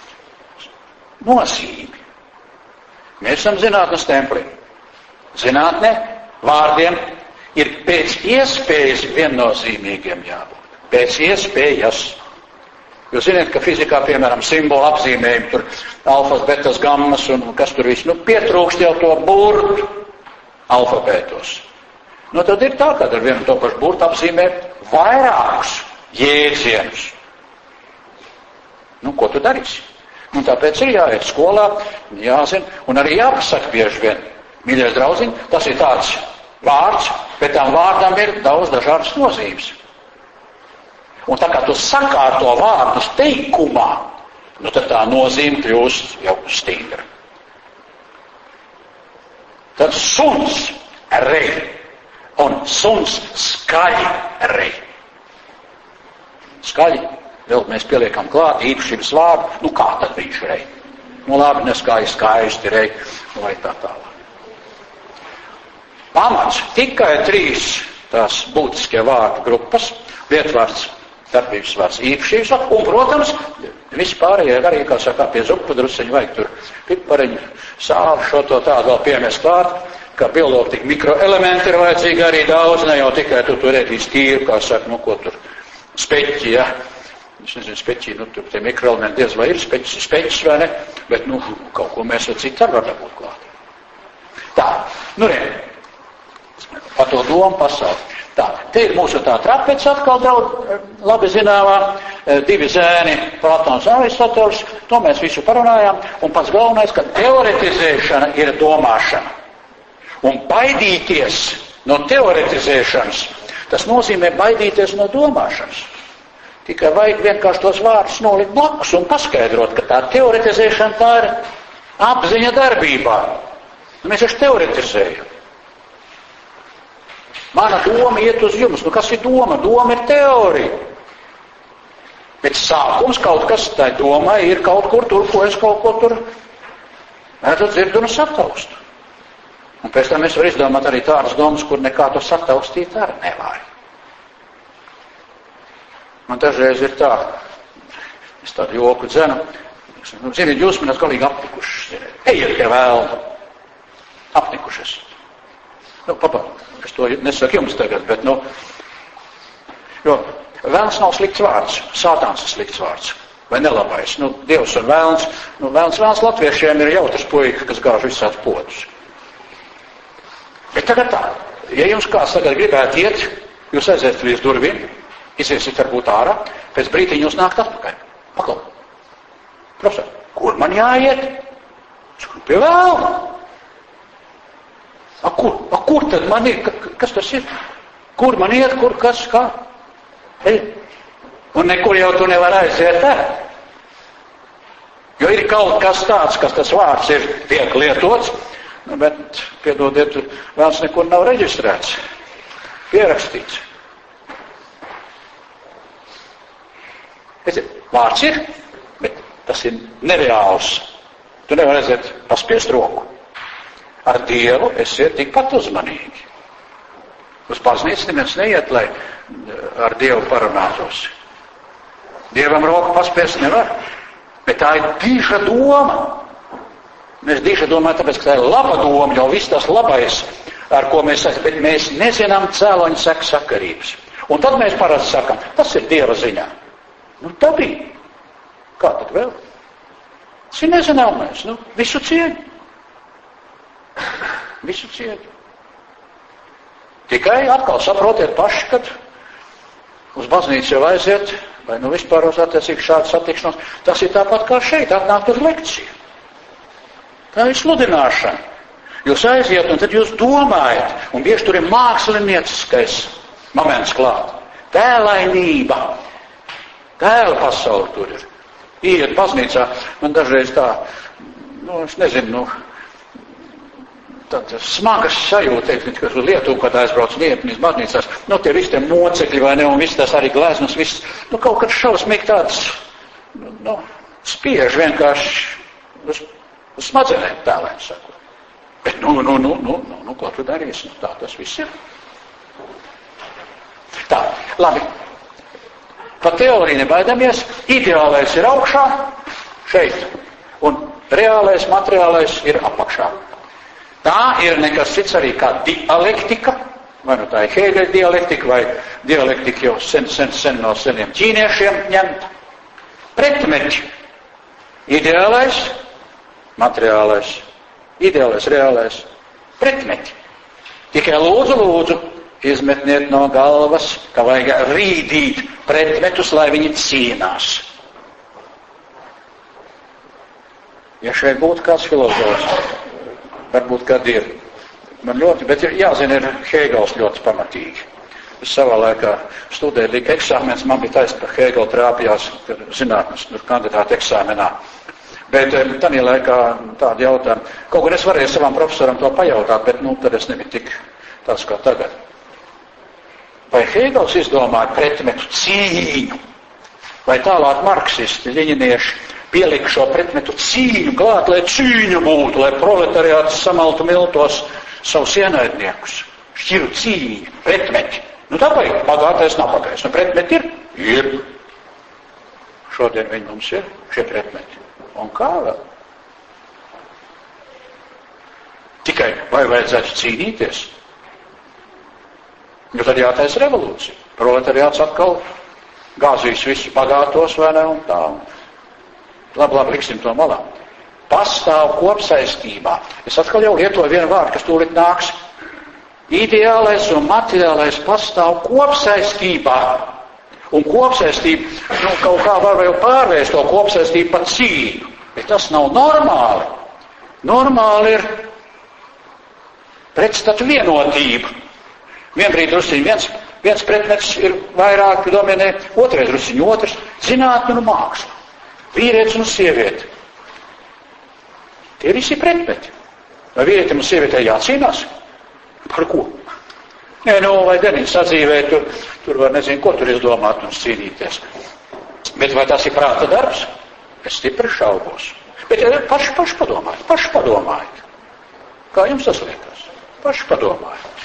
nozīmi. Mēs esam zinātnes templi. Zinātne vārdiem ir pēc iespējas viennozīmīgiem jābūt. Pēc iespējas. Jūs zināt, ka fizikā, piemēram, simbolu apzīmējumi, tur alfas, betas, gammas un kas tur viss, nu pietrūkst jau to burtu alfabētos. Nu tad ir tā, kad ar vienu to pašu burtu apzīmē vairākus jēdzienus. Nu, ko tu darīsi? Nu, tāpēc ir jāiet skolā, jāzina, un arī jāpasaka bieži vien. Mīļais draudziņ, tas ir tāds vārds, bet tam vārdam ir daudz dažādas nozīmes. Un tā kā tu sakārto vārdus teikumā, nu tad tā nozīme kļūst jau stingra. Tad suns rej, un suns skaļi rej. Skaļi, vēl mēs pieliekam klāt īpašības vārdu, nu kā tad viņš rej? Nu labi, neskaļi skaisti rej, vai tā tālāk. Pamats tikai trīs tās būtiskie vārdu grupas, lietvārds, darbības vārds, īpašības, un, protams, vispārējie arī, kā saka, pie zupu druseņu vajag tur pipariņu, sāli, šo to tādu vēl piemēs klāt, kā biologi tik mikroelementi ir vajadzīgi arī daudz, ne jau tikai tu tur ēdīs tīru, kā saka, nu, ko tur speķi, ja, es nezinu, speķi, nu, tur tie mikroelementi diez vai ir speķis, speķis vai ne, bet, nu, kaut ko mēs ar citu ar var dabūt klāt. Tā, nu, re, par to domu pasauli. Tā, te ir mūsu tā trapece atkal daudz labi zināmā, divi zēni, Platons un Aristoteles, to mēs visu parunājām, un pats galvenais, ka teoretizēšana ir domāšana. Un baidīties no teoretizēšanas, tas nozīmē baidīties no domāšanas. Tikai vajag vienkārši tos vārdus nolikt blakus un paskaidrot, ka tā teoretizēšana tā ir apziņa darbībā. Mēs taču teoretizējam. Mana doma iet uz jums. Nu, kas ir doma? Doma ir teorija. Bet sākums kaut kas tai domai ir kaut kur tur, ko es kaut ko tur redzu, dzirdu un sataustu. Un pēc tam es varu izdomāt arī tādas domas, kur nekā to sataustīt arī nevar. Man dažreiz ir tā, es tādu joku dzenu, nu, ziniet, jūs man esat galīgi apnikuši, ejiet pie vēlna, apnikušies. Nu, papa, es to nesaku jums tagad, bet, nu, jo vēlns nav slikts vārds, sātāns ir slikts vārds, vai nelabais. Nu, Dievs un vēlns, nu, vēlns, vēlns latviešiem ir jautrs puika, kas gāž visāds potus. Bet tagad tā, ja jums kāds tagad gribētu iet, jūs aiziet līdz durvīm, iziesiet varbūt ārā, pēc brītiņa jūs nākt atpakaļ. Paklau. Profesor, kur man jāiet? Skur pie vēlna. A kur, a kur tad man ir? Kas tas ir? Kur man iet, kur, kas, kā? Ej. Un nekur jau tu nevar aiziet tā. Jo ir kaut kas tāds, kas tas vārds ir tiek lietots, bet, piedodiet, vēlns nekur nav reģistrēts, pierakstīts. Vārds ir, bet tas ir nereāls. Tu nevar aiziet paspiest roku. Ar Dievu esiet tikpat uzmanīgi. Uz baznīcu neviens neiet, lai ar Dievu parunātos. Dievam roku paspiest nevar, bet tā ir dīša doma. Mēs dīša domājam, tāpēc, ka tā ir laba doma, jo viss tas labais, ar ko mēs sakam, bet mēs nezinām cēloņu seku sakarības. Un tad mēs parasti sakam, tas ir Dieva ziņā. Nu, tā bija. Kā tad vēl? Tas ir nezināmais. Nu, visu cieņu. Visu cieņu. Tikai atkal saprotiet paši, kad uz baznīcu jau aiziet, vai nu vispār uz attiecīgi šādu satikšanos, tas ir tāpat kā šeit, atnākt uz lekciju. Tā ir sludināšana. Jūs aiziet, un tad jūs domājat, un bieži tur ir mākslinieciskais moments klāt. Tēlainība. Tēla pasauli tur ir. Iet baznīcā, man dažreiz tā, nu, es nezinu, nu, tāda smagas sajūta, ka uz Lietuvu, kad aizbrauc Lietuvas baznīcās, nu, tie visi tie mocekļi, vai ne, un viss tas arī gleznas, viss, nu, kaut kad šausmīgi tāds, nu, spiež vienkārši uz, uz smadzenēm, tēlēm saku. Bet, nu, nu, nu, nu, nu, nu, ko tu darīsi? Nu, tā tas viss ir. Tā, labi. Par teoriju nebaidamies, ideālais ir augšā, šeit, un reālais, materiālais ir apakšā. Tā ir nekas cits arī kā dialektika, vai nu tā ir Hēgeļa dialektika, vai dialektika jau sen, sen, sen no seniem ķīniešiem ņemta. Pretmeķi. Ideālais, materiālais, ideālais, reālais, pretmeķi. Tikai lūdzu, lūdzu, izmetniet no galvas, ka vajag rīdīt pretmetus, lai viņi cīnās. Ja šeit būtu kāds filozofs, varbūt kad ir, man ļoti, bet jāzina, ir Hēgels ļoti pamatīgi. Es savā laikā studēju līdz eksāmens, man bija taisa par Hēgelu trāpījās zinātnes kandidāta eksāmenā. Bet tādā laikā tādu jautājumu, kaut gan es varēju savam profesoram to pajautāt, bet nu tad es nebiju tik tāds kā tagad. Vai Hēgels izdomāja pretmetu cīņu, vai tālāk marksisti, ļeņinieši pielika šo pretmetu cīņu klāt, lai cīņa būtu, lai proletariāts samaltu miltos savus ienaidniekus. Šķiru cīņu, pretmeti. Nu tāpēc pagātais nav pagājis. Nu pretmeti ir? Ir. Šodien viņi mums ir, šie pretmeti. Un kā vēl? Tikai vai vajadzētu cīnīties? Jo tad jātaisa revolūcija. Proletariāts atkal gāzīs visus bagātos, vai ne, un tā. Labi, labi, liksim to malā. Pastāv kopsaistībā. Es atkal jau lietoju vienu vārdu, kas tūlīt nāks. Ideālais un materiālais pastāv kopsaistībā. Un kopsaistība, nu, kaut kā var vēl pārvērst to kopsaistību par cīņu. Bet tas nav normāli. Normāli ir pretstatu vienotība. Vienbrīd drusciņi viens, viens pretmets ir vairāk dominē, otrais drusciņi otrs, zinātne un māksla. Vīrietis un sieviete. Tie visi pretmeti. Vai vīrietim un sievietē jācīnās? Par ko? Nē, nu, vai Denīs sadzīvē, tur, tur var nezinu, ko tur izdomāt un cīnīties. Bet vai tas ir prāta darbs? Es stipri šaubos. Bet ja, paši, paši padomājiet, paši padomājiet. Kā jums tas liekas? Paši padomājiet.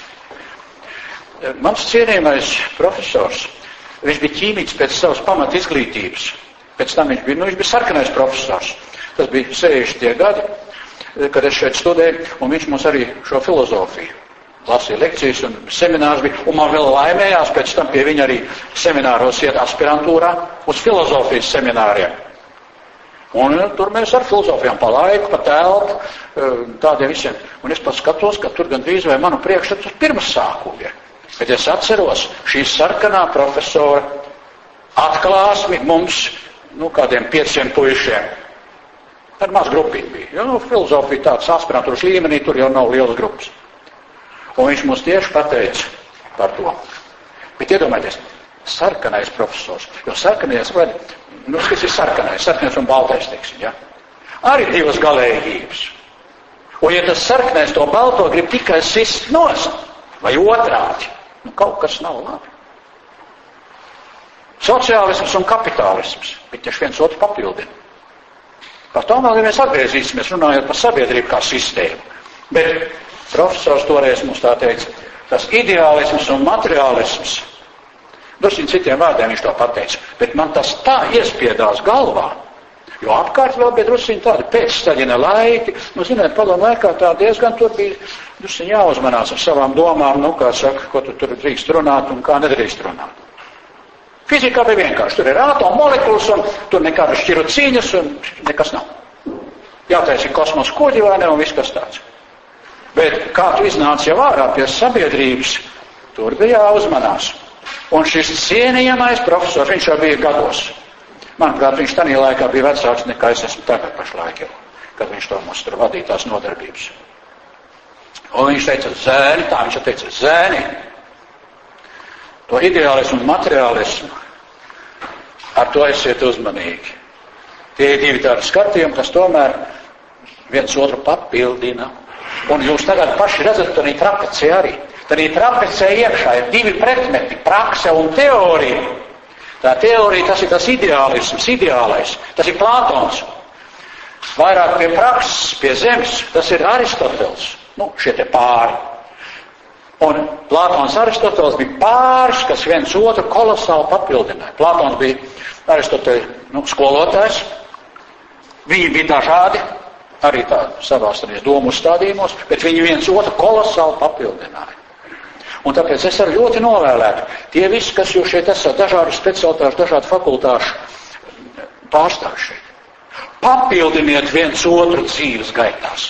Mans cienījamais profesors, viņš bija ķīmīts pēc savas pamat izglītības. Pēc tam viņš bija, nu, viņš bija sarkanais profesors. Tas bija sešdesmitie gadi, kad es šeit studēju, un viņš mums arī šo filozofiju lasīja lekcijas un seminārs bija, un man vēl laimējās pēc tam pie viņa arī semināros iet aspirantūrā uz filozofijas semināriem. Un tur mēs ar filozofijām pa laiku, pa telpu, tādiem visiem. Un es pat skatos, ka tur gandrīz vai manu priekšstats uz pirmas sākumi ir. Bet es atceros, šī sarkanā profesora atklāsmi mums, nu, kādiem pieciem puišiem. Tad maz grupiņi bija. Jo, nu, filozofija tāds aspirantūras līmenī, tur jau nav lielas grupas. Un viņš mums tieši pateica par to. Bet iedomājieties, sarkanais profesors, jo sarkanais, vai, nu, kas ir sarkanais, sarkanais un baltais, teiksim, ja? Arī divas galējības. Un ja tas sarkanais to balto grib tikai sist nost, vai otrādi, nu, kaut kas nav labi. Sociālisms un kapitālisms, bet tieši viens otru papildina. Par to vēl mēs atgriezīsimies, runājot par sabiedrību kā sistēmu. Bet profesors toreiz mums tā teica, tas ideālisms un materiālisms, drusciņ citiem vārdiem viņš to pateica, bet man tas tā iespiedās galvā, jo apkārt vēl bija drusciņ tādi pēcstaļina laiki, nu, zināt, padomu laikā tā diezgan tur bija drusciņ jāuzmanās ar savām domām, nu, kā saka, ko tu tur drīkst runāt un kā nedrīkst runāt. Fizikā bija vienkārši, tur ir atomu molekulas un tur nekādas šķiru cīņas un nekas nav. Jātaisa kosmosa kuģi vai ne un viss kas tāds. Bet kā tu iznāc jau ārā pie sabiedrības, tur bija jāuzmanās. Un šis cienījamais profesors, viņš jau bija gados. Manuprāt, viņš tanī laikā bija vecāks nekā es esmu tagad pašlaik jau, kad viņš to mums tur vadīja tās nodarbības. Un viņš teica, zēni, tā viņš teica, zēni, to ideālismu un materiālismu, ar to esiet uzmanīgi. Tie ir divi tādi skatījumi, kas tomēr viens otru papildina. Un jūs tagad paši redzat, tad ir trapecē arī. Tad ir trapecē iekšā, ir divi pretmeti, prakse un teorija. Tā teorija, tas ir tas ideālisms, ideālais, tas ir Plātons. Vairāk pie prakses, pie zemes, tas ir Aristotels, nu, šie te pāri. Un Plātons Aristoteles bija pāris, kas viens otru kolosāli papildināja. Plātons bija Aristoteles, nu, skolotājs, viņi bija dažādi, arī tā savās tādīs domu uzstādījumos, bet viņi viens otru kolosāli papildināja. Un tāpēc es arī ļoti novēlētu, tie visi, kas jūs šeit esat, dažādu specialitāšu, dažādu fakultāšu pārstāvju šeit, papildiniet viens otru dzīves gaitās.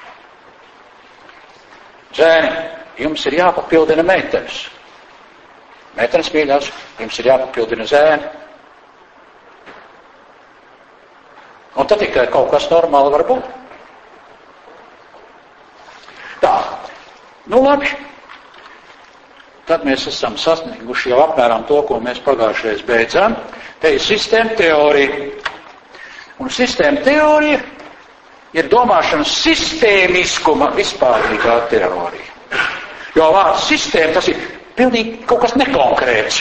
Zēni, jums ir jāpapildina meitenes. Meitenes mīļās, jums ir jāpapildina zēni. Un tad tikai kaut kas normāli var būt. Tā, nu labi. Tad mēs esam sasnieguši jau apmēram to, ko mēs pagājušajā beidzām. Te ir sistēma teorija. Un sistēma teorija ir domāšanas sistēmiskuma vispārīgā teorija. Jo vārds sistēma, tas ir pilnīgi kaut kas nekonkrēts.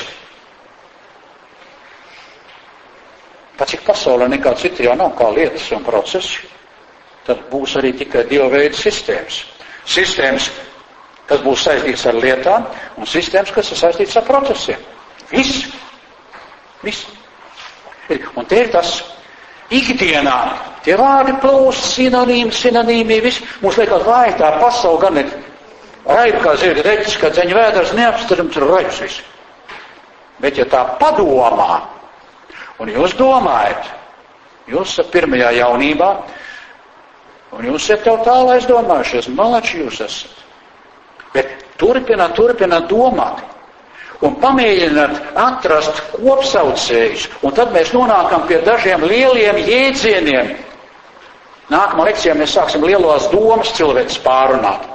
Pat cik pasaulē nekā cita jau nav kā lietas un procesi, tad būs arī tikai divu veidu sistēmas. Sistēmas, kas būs saistīts ar lietām, un sistēmas, kas ir saistīts ar procesiem. Viss. Viss. Un te ir tas ikdienā. Tie vārdi plūst, sinonīmi, sinonīmi, viss. Mums liekas, vai tā pasaule gan ir raiba, kā zirga reķis, kad zeņu vēders neapstarams ir raibs viss. Bet ja tā padomā, un jūs domājat, jūs esat pirmajā jaunībā, un jūs esat jau tālais domājušies, malači jūs esat. Bet turpināt, turpināt domāt. Un pamēģināt atrast kopsaucējus. Un tad mēs nonākam pie dažiem lieliem jēdzieniem. Nākamā lekcijā mēs sāksim lielās domas cilvēks pārunāt.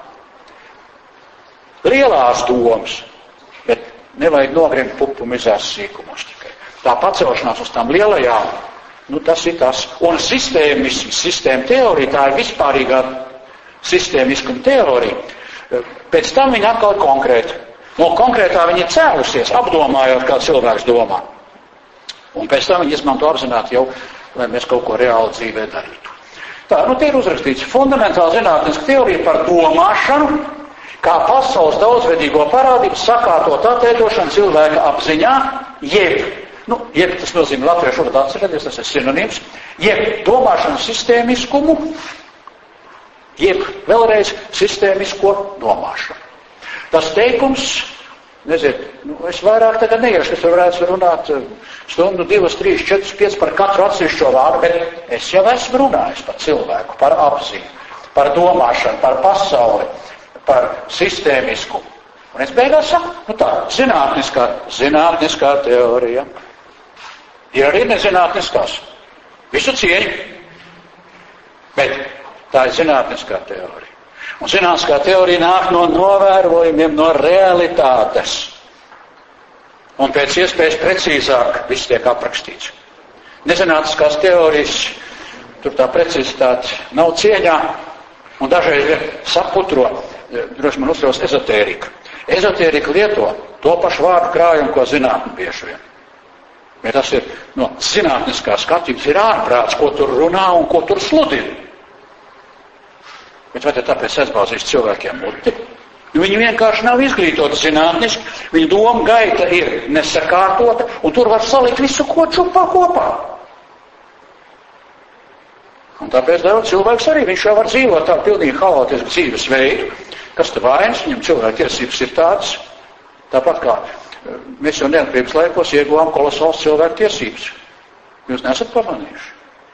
Lielās domas, bet nevajag nogrimt pupumizās sīkumos tikai. Tā pacelšanās uz tām lielajām, nu tas ir tas. Un sistēmisms, sistēma teorija, tā ir vispārīgā sistēmiskuma teorija. Pēc tam viņa atkal konkrēti. No konkrētā viņa ir cēlusies, apdomājot, kā cilvēks domā. Un pēc tam viņa izmanto apzināti jau, lai mēs kaut ko reāli dzīvē darītu. Tā, nu te ir uzrakstīts fundamentāla zinātniska teorija par domāšanu, kā pasaules daudzveidīgo parādību sakārtot attēlošanu cilvēka apziņā, jeb, nu, jeb tas nozīmē latviešu valodā atcerēties, tas ir sinonīms, jeb domāšanas sistēmiskumu, jeb vēlreiz sistēmisko domāšanu. Tas teikums, nezinu, nu, es vairāk tagad neiešu, es varētu runāt stundu, divas, trīs, četras, piecas par katru atsevišķo vārdu, bet es jau esmu runājis par cilvēku, par apziņu, par domāšanu, par pasauli, par sistēmisku. Un es beigās saku, nu tā, zinātniskā, zinātniskā teorija. Ir arī nezinātniskās. Visu cieņu. Bet tā ir zinātniskā teorija. Un zinātniskā teorija nāk no novērojumiem, no realitātes. Un pēc iespējas precīzāk viss tiek aprakstīts. Nezinātniskās teorijas, tur tā precizitāte nav cieņā, un dažreiz saputro, droši man uztrauc ezotērika. Ezotērika lieto to pašu vārdu krājumu, ko zinātne bieži vien. Bet tas ir no zinātniskās skatības ir ārprāts, ko tur runā un ko tur sludina. Bet vai tāpēc aizbāzīs cilvēkiem muti? Viņi vienkārši nav izglītoti zinātniski, viņa doma gaita ir nesakārtota, un tur var salikt visu, ko čupā kopā. Un tāpēc daudz cilvēks arī, viņš jau var dzīvot tā pilnīgi haotisku dzīves veidu, kas te vainas, viņam cilvēku tiesības ir tādas, tāpat kā mēs jau neatkarības laikos ieguvām kolosāls cilvēku tiesības. Jūs nesat pamanījuši?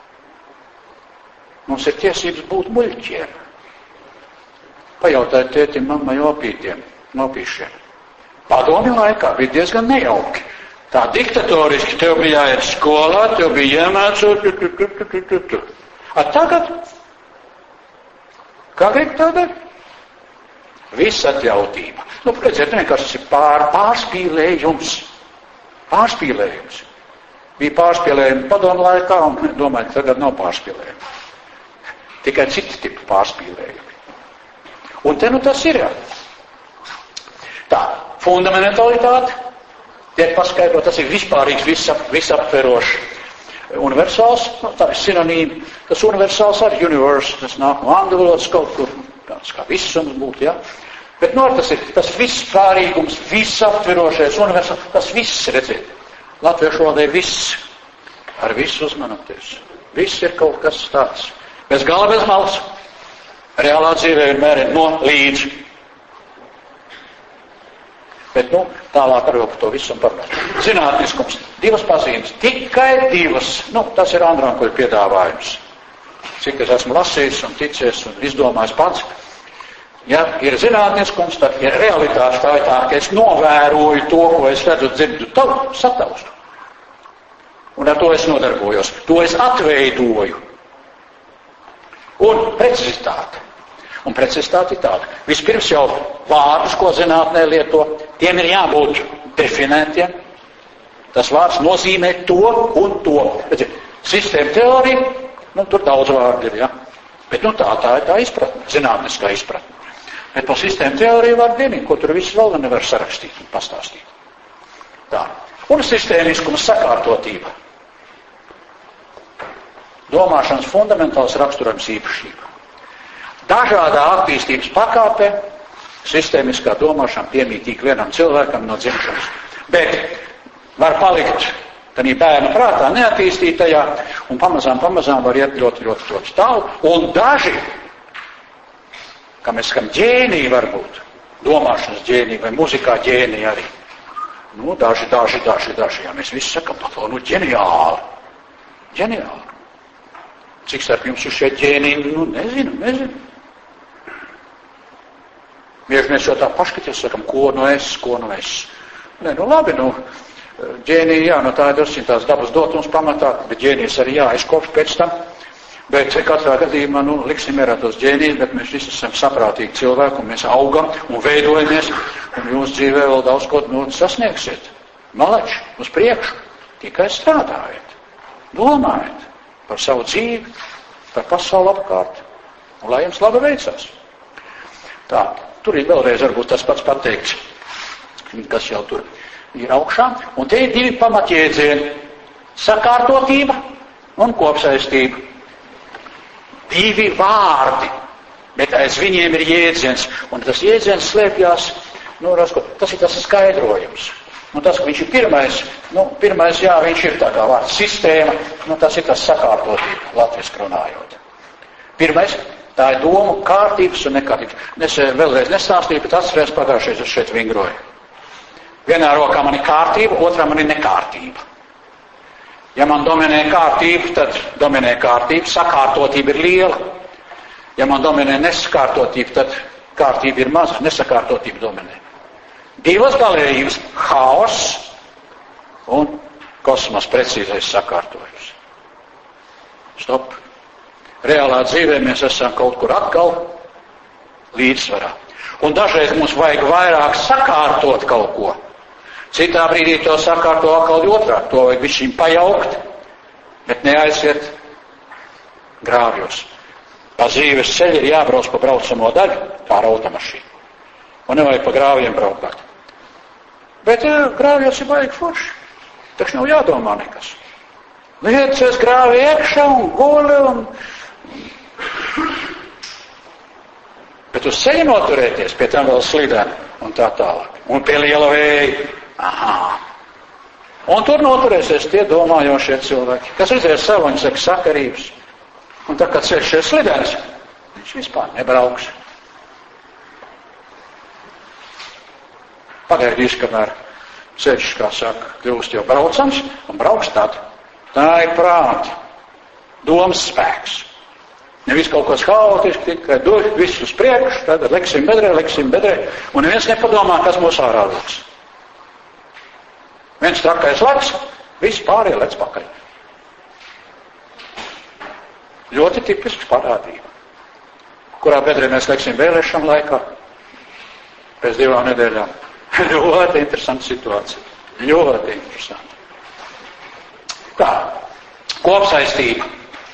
Mums ir tiesības būt muļķiem. Pajautājiet tētim, mammai, opītiem, opīšiem. Padomju laikā bija diezgan nejauki. Tā diktatoriski tev bija jāiet skolā, tev bija jāmācot. A tagad? Kā grib tagad? Viss atļautība. Nu, redziet, vienkārši tas ir pār, pārspīlējums. Pārspīlējums. Bija pārspīlējumi padomu laikā, un domāju, ka tagad nav pārspīlējumi. Tikai citi tipi pārspīlējumi. Un te nu tas ir. Tā, fundamentalitāte, tiek paskaidrot, tas ir vispārīgs, visap, visaptverošs, universāls, nu, tā ir sinonīma, tas universāls ar universe, tas nāk no angļu valodas kaut kur, tāds kā visums būtu, ja? Bet no tas ir tas vispārīgums, visaptverošais, universāls, tas viss, redziet, latviešu valodā ir viss, ar visu uzmanoties. Viss ir kaut kas tāds, bez gala, bez malas. Reālā dzīvē vienmēr ir no līdz. Bet, nu, tālāk arī par to visu un parunāt. Zinātniskums. Divas pazīmes. Tikai divas. Nu, tas ir Andronkoļa piedāvājums. Cik es esmu lasījis un ticies un izdomājis pats. Ja ir zinātniskums, tad ir realitāte tā ir tā, ka es novēroju to, ko es redzu, dzirdu, tavu, sataustu. Un ar to es nodarbojos. To es atveidoju. Un precizitāte. Un precizitāte ir tāda. Vispirms jau vārdus, ko zinātnē lieto, tiem ir jābūt definētiem. Tas vārds nozīmē to un to. Redzi, sistēma teorija, nu tur daudz vārdu ir, ja. Bet nu tā, tā ir tā izpratne, zinātniskā izpratne. Bet par sistēmu teoriju var dienīt, ko tur viss vēl nevar sarakstīt un pastāstīt. Tā. Un sistēmiskuma sakārtotība. Domāšanas fundamentāls raksturojums īpašība. Dažādā attīstības pakāpē sistēmiskā domāšana piemīt vienam cilvēkam no dzimšanas. Bet var palikt tādā bērna prātā neattīstītajā un pamazām, pamazām var iet ļoti, ļoti, ļoti tālu. Un daži, kā mēs sakām, ģēniji varbūt, domāšanas ģēniji vai muzikā ģēniji arī. Nu, daži, daži, daži, daži, ja mēs visi sakam, nu, ģeniāli. Ģeniāli. Cik starp jums uz šie ģēniji, nu, nezinu, nezinu. Bieži mēs jau tā paškaties sakam, ko nu es, ko nu es. Nē, nu labi, nu, ģēnija, jā, nu tā ir drusciņ tās dabas dotums pamatā, bet ģēnijas arī jāizkopš pēc tam. Bet katrā gadījumā, nu, liksim mierā tos ģēnijas, bet mēs visi esam saprātīgi cilvēki, un mēs augam un veidojamies, un jūs dzīvē vēl daudz ko, nu, sasniegsiet. Malači, uz priekšu, tikai strādājiet, domājiet par savu dzīvi, par pasauli apkārt, un lai jums labi veicās. Tā, tur ir vēlreiz varbūt tas pats pateikts, kas jau tur ir augšā, un te ir divi pamatjēdzieni - sakārtotība un kopsaistība. Divi vārdi, bet aiz viņiem ir jēdziens, un tas jēdziens slēpjās, nu, tas ir tas skaidrojums. Nu, tas, ka viņš ir pirmais, nu, pirmais, jā, viņš ir tā kā vārds sistēma, nu, tas ir tas sakārtotība, latviski runājot. Pirmais, tā ir domu kārtības un nekārtības. Es vēlreiz nestāstīju, bet atcerēs pagājušais es šeit vingroju. Vienā rokā man ir kārtība, otrā man ir nekārtība. Ja man dominē kārtība, tad dominē kārtība, sakārtotība ir liela. Ja man dominē nesakārtotība, tad kārtība ir maza, nesakārtotība dominē. Divas galējības - haoss un kosmos precīzais sakārtojums. Stop. Reālā dzīvē mēs esam kaut kur atkal līdzsvarā. Un dažreiz mums vajag vairāk sakārtot kaut ko. Citā brīdī to sakārto atkal otrā. To vajag višķiņ pajaukt, bet neaiziet grāvjos. Pa dzīves ceļu ir jābrauc pa braucamo daļu, kā ar automašīnu. Un nevajag pa grāvjiem braukāt. Bet jā, grāvjos ir baigi forši. Taču nav jādomā nekas. Liecies grāvi iekšā un guli un... Bet uz ceļa noturēties, pie tam vēl slidē un tā tālāk. Un pie liela vēja. Aha. Un tur noturēsies tie domājošie cilvēki, kas redzēs savaņas saka sakarības. Un tā kā ceļš ir slidens, viņš vispār nebrauks. Pagaidīs, kamēr ceļš, kā saka, kļūst jau braucams, un brauks tad. Tā ir prāta, domas spēks. Nevis kaut kas haotiski, tikai duļ, viss uz priekšu, tagad leksim bedrē, leksim bedrē, un neviens nepadomā, kas mūs ārā lūks. Viens trakais lec, viss pārējie lec pakaļ. Ļoti tipisks parādība. Kurā bedrē mēs leksim vēlēšanu laikā? Pēc divām nedēļām. Ļoti interesanta situācija. Ļoti interesanta. Tā, kopsaistība.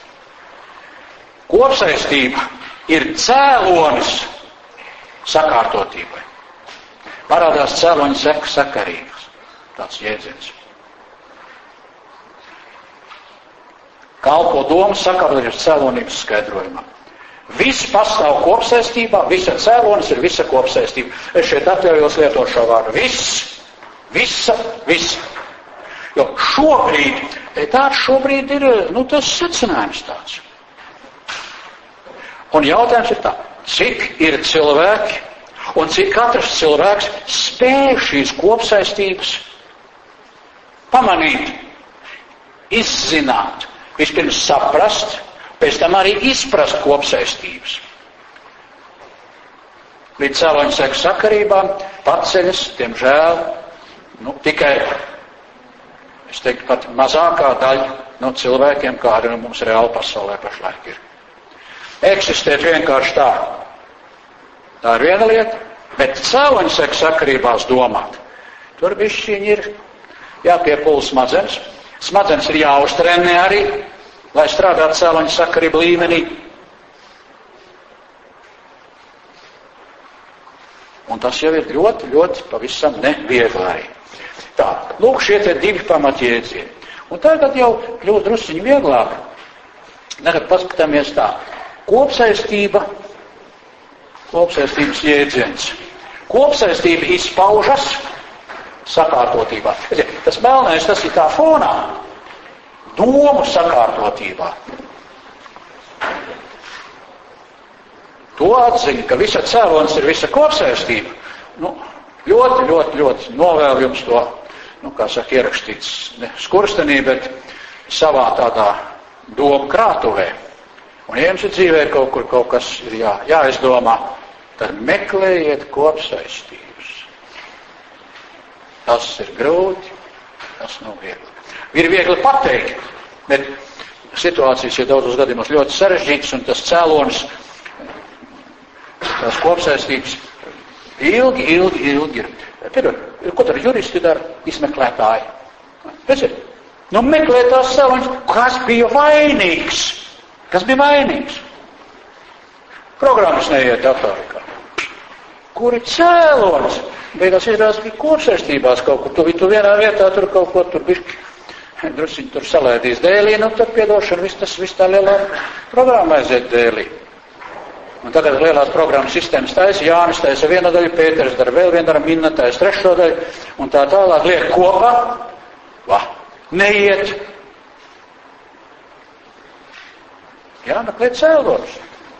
Kopsaistība ir cēlonis sakārtotībai. Parādās cēloņa seku sakarības. Tāds jēdziens. Kalpo domas sakārtotības cēlonības skaidrojumā. Viss pastāv kopsaistībā, visa cēlonis ir visa kopsaistība. Es šeit atļaujos lietot šo vārdu. Viss, visa, visa. Jo šobrīd, tāds šobrīd ir, nu, tas secinājums tāds. Un jautājums ir tā, cik ir cilvēki un cik katrs cilvēks spēj šīs kopsaistības pamanīt, izzināt, vispirms saprast, pēc tam arī izprast kopsaistības. Līdz cēloņa seku sakarībām paceļas, diemžēl, nu, tikai, es teiktu, pat mazākā daļa no cilvēkiem, kādi no mums reāli pasaulē pašlaik ir. Eksistēt vienkārši tā. Tā ir viena lieta, bet cēloņa seku sakarībās domāt. Tur bišķiņi ir jāpiepūl smadzenes. Smadzenes ir jāuztrenē arī, lai strādātu cēloņa sakarību līmenī. Un tas jau ir ļoti, ļoti pavisam neviegli arī. Tā, lūk, šie te divi pamatjēdzieni. Un tagad jau kļūst drusciņi vieglāk. Tagad paskatāmies tā. Kopsaistība, kopsaistības jēdziens. Kopsaistība izpaužas sakārtotībā. Tas melnais, tas ir tā fonā. Domu sakārtotībā. To atziņa, ka visa cēlonis ir visa kopsaistība. Nu, ļoti, ļoti, ļoti novēl jums to, nu, kā saka, ierakstīts ne skurstenī, bet savā tādā domu krātuvē. Un ja jums ir dzīvē kaut kur kaut kas ir jā, jāizdomā, tad meklējiet kopsaistības. Tas ir grūti, tas nav viegli. Ir viegli pateikt, bet situācijas ir daudzos gadījumos ļoti sarežģītas, un tas cēlonis, tās kopsaistības ilgi, ilgi, ilgi ir. Piedod, ko tad juristi dara? Izmeklētāji. Redziet, nu meklē tās cēlonis, kas bija vainīgs. Kas bija vainīgs? Programmas neiet datorikā. Kur ir cēlonis? Beigās izrādās, ka kopsaistībās kaut kur, tu, tu vienā vietā tur kaut ko tur bišķi, drusiņi tur salēdīs dēlī, nu tad piedošana, viss tas, viss tā lielā programma aiziet dēlī. Un tagad lielās programmas sistēmas taisa, Jānis taisa viena daļa, Pēters dara vēl viena daļa, Minna taisa trešo daļu, un tā tālāk liek kopā, va, neiet. Jāmeklē cēlonis.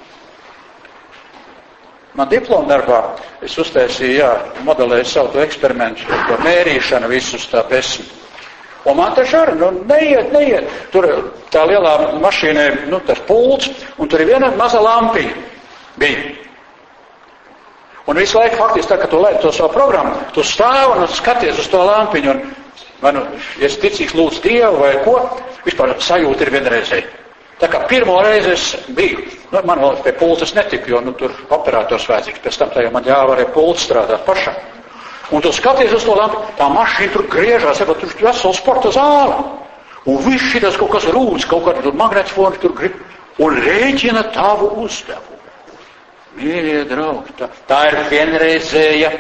Man diploma darbā es uztaisīju, jā, modelēju savu to eksperimentu, to mērīšanu, visus tā besmu. Un man taču arī, nu, neiet, neiet. Tur tā lielā mašīnē, nu, tas pults, un tur ir viena maza lampiņa. Bija. Un visu laiku faktiski tā, ka tu laidi to savu programmu, tu stāv un skaties uz to lampiņu, un, vai nu, ja es ticīgs lūdzu Dievu vai ko, vispār sajūta ir vienreizēji. Tā kā pirmo reizi es biju, nu, man vēl pie pultas netiku, jo, nu, tur operators vajadzīgs, pēc tam tā jau man jāvar ar pultu strādāt pašam. Un tu skaties uz to lampu, tā mašīna tur griežās, ja, tur ir vesela sporta zāle. Un viss šitas kaut kas rūds, kaut kādi tur magnetofoni tur grib, un rēķina tavu uzdevumu. Mīļie draugi, tā, tā ir vienreizēja,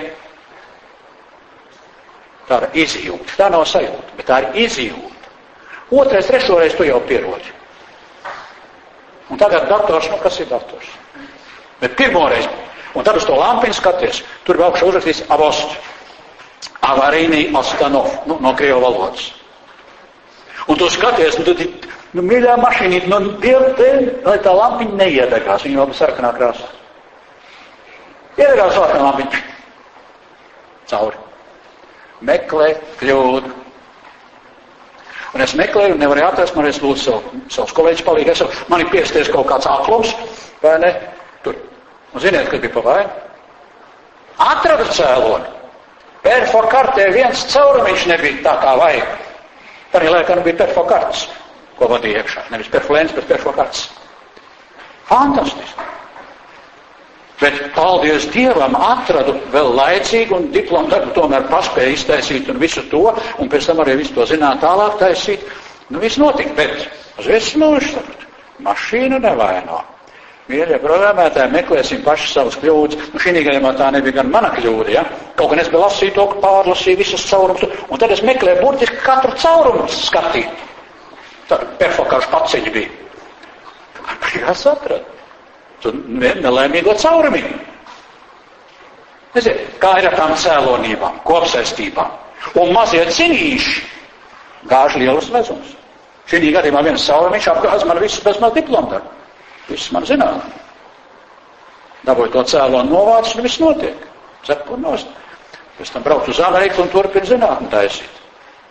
tā ir izjūta, tā nav sajūta, bet tā ir izjūta. Otrais, trešoreiz tu jau pierodi. Un tagad dators, nu kas ir dators? Bet pirmoreiz, un tad uz to lampiņu skaties, tur bija augšā uzrakstīts avost, avarīnī ostanov, nu, no krievu valodas. Un tu skaties, nu, tu, nu, mīļā mašīnīt, nu, diev, te, lai tā lampiņa neiedegās, viņa vēl sarkanā krāsā. Iedegās sarkanā lampiņa, cauri. Meklē kļūdu. Un es meklēju, un nevarēju atrast, man es lūdzu savu, savus kolēģis palīgu, es savu, man ir piesties kaut kāds aklums, vai ne, tur. Un ziniet, kas bija pa vainu? Atrada cēloni. Perfokartē viens caurumiņš nebija tā kā vajag. Tā laikā nu bija perfokarts, ko vadīja iekšā. Nevis perflēns, bet perfokarts. Fantastiski. Bet, paldies Dievam, atradu vēl laicīgi, un diplomu darbu tomēr paspēju iztaisīt un visu to, un pēc tam arī visu to zināt tālāk taisīt. Nu, viss notika, bet uz visu mūžu tagad mašīnu nevaino. Mīļie programmētāji, meklēsim paši savas kļūdas. Nu, šī gadījumā tā nebija gan mana kļūda, ja? Kaut gan es vēl lasīju to, pārlasīju visas caurumus, un tad es meklēju burtiski katru caurumu skatīt. Tad perfokāršu paciņi bija. Beigās atradu. Tu nelaimīgo caurumiņu. Nezinu, kā ir ar tām cēlonībām, kopsaistībām. Un mazie cinīši gāž lielus vezums. Šī gadījumā viens caurumiņš apgāz man visus bez maz diplomu darbu. Viss man zināt. Dabūju to cēlonu novācis un viss notiek. Cepu un nost. Pēc tam braucu uz Ameriku un turpinu zinātni taisīt.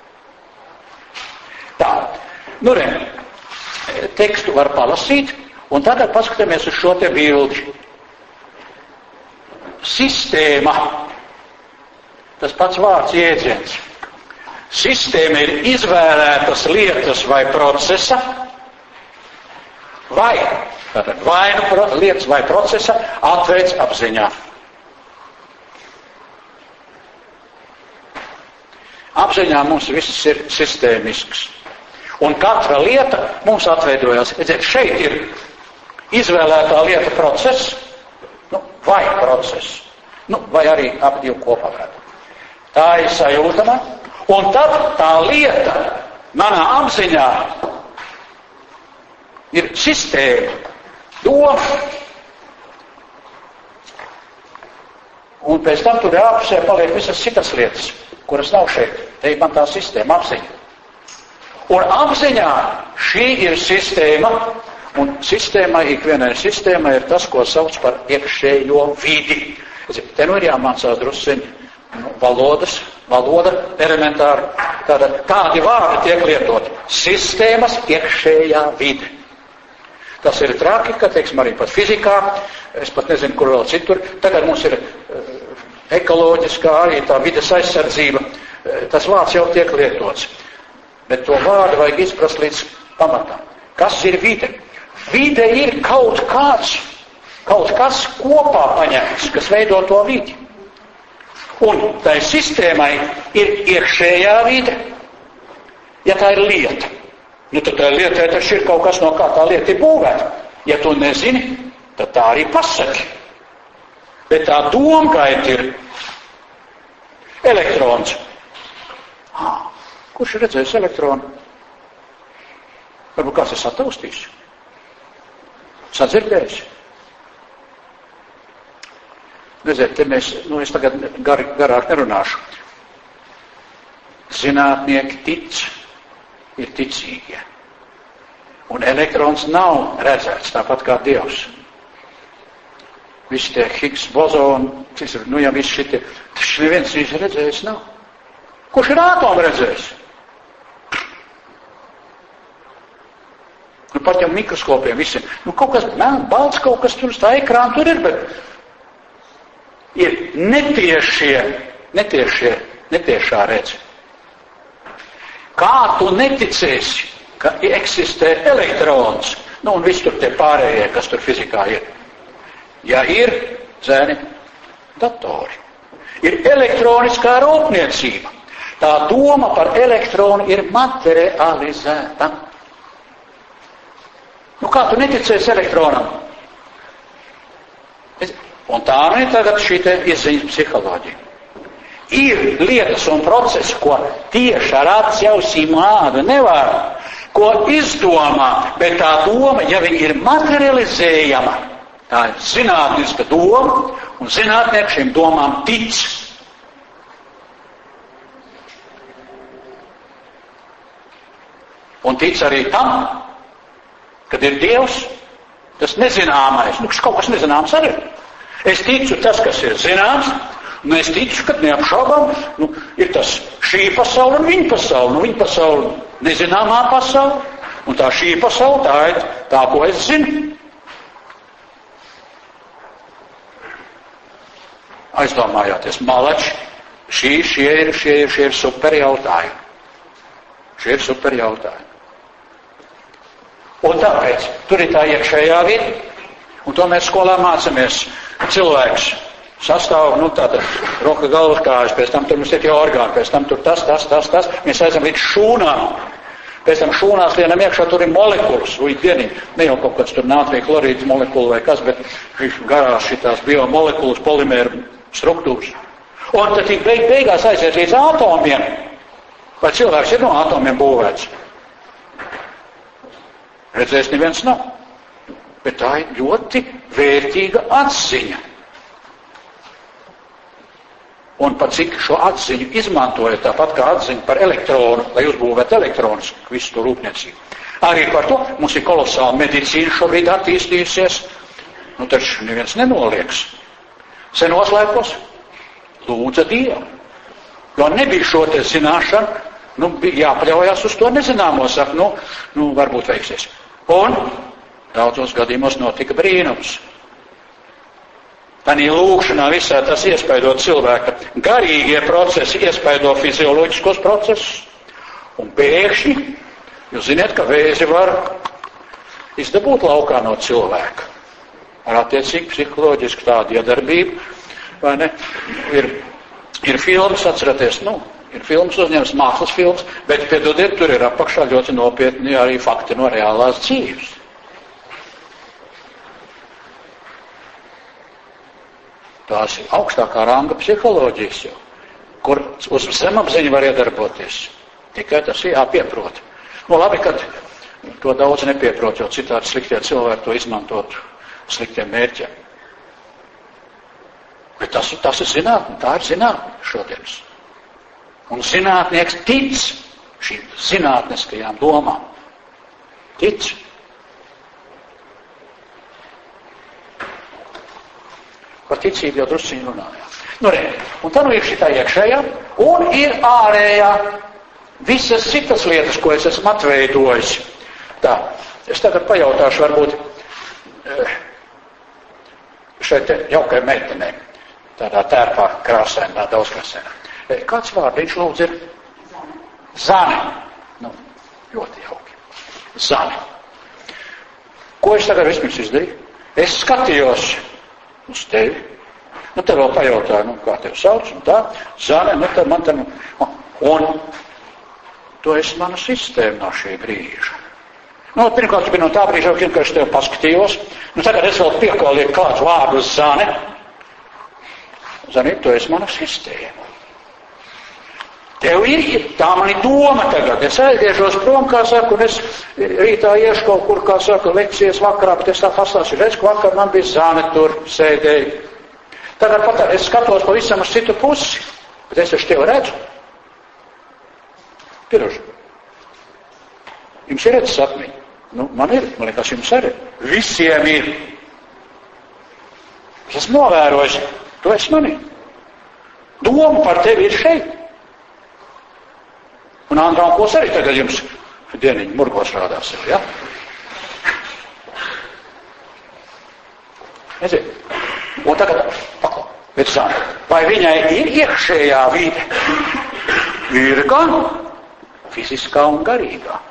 Tā. Nu, re, tekstu var palasīt. Un tagad paskatāmies uz šo te bildi. Sistēma. Tas pats vārds jēdziens. Sistēma ir izvēlētas lietas vai procesa, vai, tātad, vai nu lietas vai procesa atveids apziņā. Apziņā mums viss ir sistēmisks. Un katra lieta mums atveidojās. Redziet, šeit ir izvēlētā lieta process, nu, vai process, nu, vai arī ap divu kopā varētu. Tā ir sajūtama, un tad tā lieta manā apziņā ir sistēma, doma. Un pēc tam tur ārpusē paliek visas citas lietas, kuras nav šeit. Te ir man tā sistēma, apziņa. Un apziņā šī ir sistēma, un sistēmai, ikvienai sistēmai ir tas, ko sauc par iekšējo vidi. Te nu ir jāmācās drusciņi nu, valodas, valoda elementāri, tāda, tādi vārdi tiek lietoti. Sistēmas iekšējā vide. Tas ir traki, ka, teiksim, arī pat fizikā, es pat nezinu, kur vēl citur, tagad mums ir uh, ekoloģiskā, arī tā vides aizsardzība, uh, tas vārds jau tiek lietots. Bet to vārdu vajag izprast līdz pamatam. Kas ir vide? Vide ir kaut kāds, kaut kas kopā paņemts, kas veido to vidi. Un tai sistēmai ir iekšējā vide, ja tā ir lieta. Nu, tad tā lietai taču ir kaut kas, no kā tā lieta ir būvēta. Ja tu nezini, tad tā arī pasaki. Bet tā domgaita ir elektrons. Ah, kurš ir redzējis elektronu? Varbūt kāds ir sataustījis? Sadzirdējis? Redziet, te mēs, nu es tagad gar, garāk nerunāšu. Zinātnieki tic, ir ticīgie. Un elektrons nav redzēts, tāpat kā Dievs. Visi tie Higgs bozoni, nu ja visi šitie, tas neviens viņš redzējis nav. Kurš ir ātomu redzējis? Nu pat jau mikroskopiem visiem. Nu kaut kas, man, balts kaut kas tur, tā ekrāna tur ir, bet ir netiešie, netiešie, netiešā redze. Kā tu neticēsi, ka eksistē elektrons, nu un viss tur tie pārējie, kas tur fizikā ir. Ja ir, zēni, datori. Ir elektroniskā rūpniecība. Tā doma par elektronu ir materializēta. Nu kā tu neticēsi elektronam? Un tā nu ir tagad šī te izziņas psiholoģija. Ir lietas un procesi, ko tieši ar acis jau simādu nevar, ko izdomā, bet tā doma, ja viņa ir materializējama, tā ir zinātniska doma, un zinātnieki šīm domām tic. Un tic arī tam, kad ir Dievs, tas nezināmais, nu kaut kas nezināms arī. Es ticu tas, kas ir zināms, un es ticu, ka neapšaubām, nu, ir tas šī pasaule un viņa pasaule. Nu, viņa pasaule nezināmā pasaule, un tā šī pasaule, tā ir tā, ko es zinu. Aizdomājāties, malači, šī, šie ir, šie ir, šie ir super jautājumi. Šie ir super jautājumi. Un tāpēc, tur ir tā iekšējā vide, un to mēs skolā mācāmies. Cilvēks sastāv, nu tātad, roka galvas kājas, pēc tam tur mums ir tie orgāni, pēc tam tur tas, tas, tas, tas, mēs aizam līdz šūnām. Pēc tam šūnās lienam iekšā tur ir molekulas, līdz dieniņi, ne jau kaut kāds tur nātrija klorīdas molekula vai kas, bet garās šitās biomolekulas, polimēru struktūras. Un tad tik beig, beigās aiziet līdz atomiem. Vai cilvēks ir no atomiem būvēts? Redzēs neviens nav. Bet tā ir ļoti vērtīga atziņa. Un pat cik šo atziņu izmantojat, tāpat kā atziņu par elektronu, lai uzbūvētu elektronis, visu to rūpniecību. Arī par to mums ir kolosāla medicīna šobrīd attīstījusies. Nu, taču neviens nenolieks. Senos laikos lūdza Dievu. Jo nebija šo te zināšanu, nu, bija jāpaļaujās uz to nezināmo, saka, nu, nu, varbūt veiksies. Un daudzos gadījumos notika brīnums. Tanī lūkšanā visā tas iespaido cilvēka garīgie procesi, iespaido fizioloģiskos procesus. Un pēkšņi, jūs ziniet, ka vēzi var izdabūt laukā no cilvēka. Ar attiecīgi psiholoģisku tādu iedarbību, vai ne? Ir, ir filmas, atceraties, nu, ir filmas uzņems, mākslas filmas, bet, piedodiet, tur ir apakšā ļoti nopietni arī fakti no reālās dzīves. Tās ir augstākā ranga psiholoģijas jau, kur uz zemapziņu var iedarboties. Tikai tas ir jāpieprot. Nu, labi, kad to daudz nepieprot, jo citādi sliktie cilvēki to izmantot sliktiem mērķiem. Bet tas, tas ir zinātne, tā ir zinātne šodienas. Un zinātnieks tic šīm zinātniskajām domām. Tic. Par ticību jau drusciņi runājām. Nu, re, un tad nu ir šitā iekšējā, un ir ārējā visas citas lietas, ko es esmu atveidojis. Tā, es tagad pajautāšu varbūt šeit jaukai meitenei, tādā tērpā krāsēnā, daudzkrāsēnā. Kāds vārdiņš lūdzu ir? Zane. Nu, ļoti jauki. Zane. Ko es tagad vispirms izdarīju? Es skatījos uz tevi. Nu, te vēl pajautāju, nu, kā tevi sauc, un tā. Zane, nu, tad man te, nu, un tu esi mana sistēma no šī brīža. Nu, pirmkārt, tu biji no tā brīža, kad es tevi paskatījos. Nu, tagad es vēl piekolieku kādu vārdu uz Zane. Zani, tu esi mana sistēma. Tev ir, tā man ir doma tagad. Es aizgriežos prom, kā saka, un es rītā iešu kaut kur, kā saka, lekcijas vakarā, bet es tā pastāstīju, redz, ka vakar man bija Zane tur sēdēja. Tagad pat es skatos pavisam uz citu pusi, bet es taču tevi redzu. Piruši. Jums ir redz sapniņi? Nu, man ir, man liekas, jums arī. Visiem ir. Es esmu novērojis, tu esi manī. Doma par tevi ir šeit. Un Andrānkos arī tagad jums dieniņi murgos rādās jau, ja? Nezinu. Un tagad, paklau, bet Zane, vai viņai ir iekšējā vide? Ir gan fiziskā un garīgā.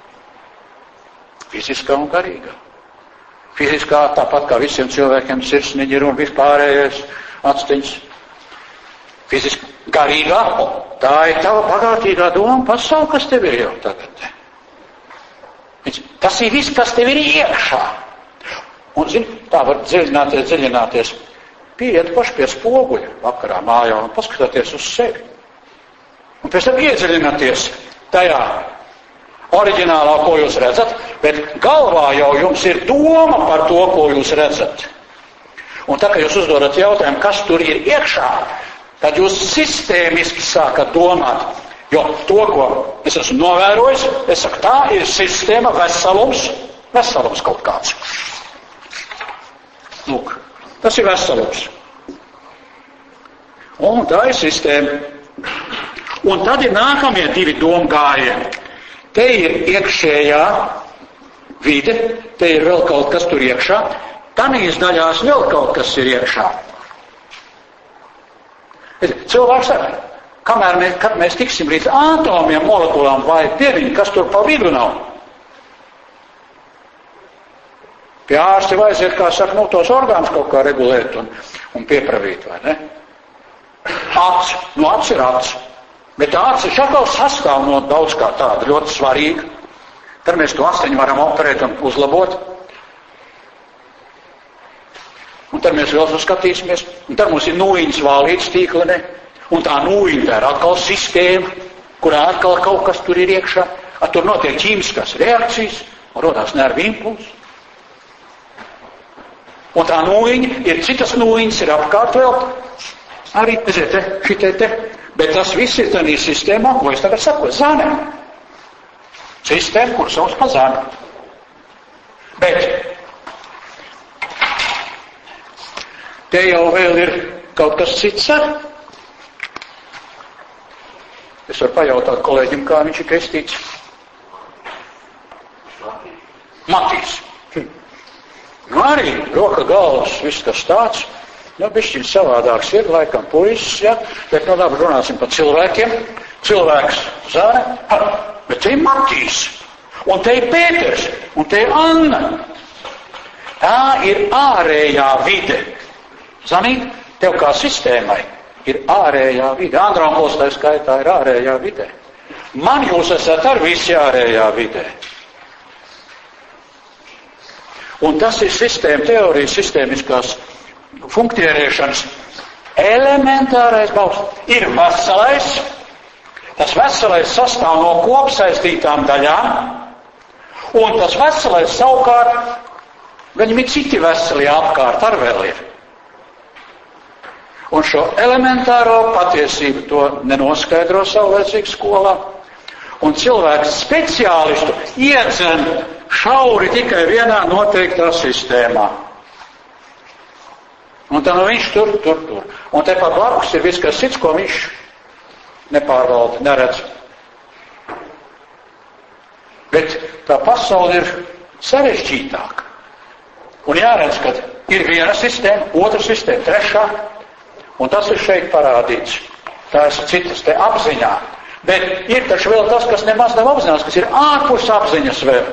Fiziskā un garīgā. Fiziskā tāpat kā visiem cilvēkiem sirsniņi ir un vispārējais atstiņas. Fiziski garīgā, tā ir tava bagātīgā doma pasaule, kas tev ir jau tagad. Tas ir viss, kas tev ir iekšā. Un, zini, tā var dziļināties, dziļināties. Pieiet paši pie spoguļa vakarā mājā un paskatāties uz sevi. Un pēc tam iedziļināties tajā oriģinālā, ko jūs redzat, bet galvā jau jums ir doma par to, ko jūs redzat. Un tā, ka jūs uzdodat jautājumu, kas tur ir iekšā, tad jūs sistēmiski sākat domāt, jo to, ko es esmu novērojis, es saku, tā ir sistēma, veselums, veselums kaut kāds. Lūk, tas ir veselums. Un tā ir sistēma. Un tad ir nākamie divi domu gājieni. Te ir iekšējā vide, te ir vēl kaut kas tur iekšā, tanīs daļās vēl kaut kas ir iekšā. Cilvēks arī, kamēr mēs, kad mēs tiksim līdz atomiem, molekulām vai pieniņi, kas tur pa vidu nav. Pie ārsti vajadzētu, kā saka, nu, tos orgānus kaut kā regulēt un, un piepravīt, vai ne? Acs, nu, acs ir acs. Bet acs ir šakal sastāv no daudz kā tāda ļoti svarīga. Tad mēs to asteņu varam operēt un uzlabot. Un tad mēs vēl skatīsimies, un tad mums ir nūjiņas vālītas tīklenē, un tā nūjiņa tā ir atkal sistēma, kurā atkal kaut kas tur ir iekšā, at tur notiek ķīmiskās reakcijas, un rodās nervu impulsi. Un tā nūjiņa ir citas nūjiņas, ir apkārt vēl, arī, ziniet, te, šitai te, bet tas viss ir tādā sistēmā, ko es tagad saku, Zane. Sistēma, kur sauc pa Zane. Bet te jau vēl ir kaut kas cits ar. Es varu pajautāt kolēģim, kā viņš ir kristīts. Matīs. Hm. Nu arī roka galvas, viss kas tāds. Nu, bišķiņ savādāks ir, laikam puisis, ja. Bet, nu, labi, runāsim par cilvēkiem. Cilvēks Zane, bet te ir Matīs. Un te ir Pēters. Un te ir Anna. Tā ir ārējā vide. Zanīt, tev kā sistēmai ir ārējā vide. Andrānkos tā skaitā ir ārējā vide. Man jūs esat ar visi ārējā vidē. Un tas ir sistēma teorijas, sistēmiskās funkcionēšanas elementārais balsts. Ir veselais. Tas veselais sastāv no kopsaistītām daļām. Un tas veselais savukārt, viņam ir citi veseli apkārt ar vēl ir. Un šo elementāro patiesību to nenoskaidro savlaicīgi skolā. Un cilvēks speciālistu iedzen šauri tikai vienā noteiktā sistēmā. Un tad nu viņš tur, tur, tur. Un te pat blakus ir viss kas cits, ko viņš nepārvalda, neredz. Bet tā pasaule ir sarežģītāka. Un jāredz, ka Ir viena sistēma, otra sistēma, trešā, un tas ir šeit parādīts. Tā ir citas te apziņā. Bet ir taču vēl tas, kas nemaz nav apzināts, kas ir ārpus apziņas vēl.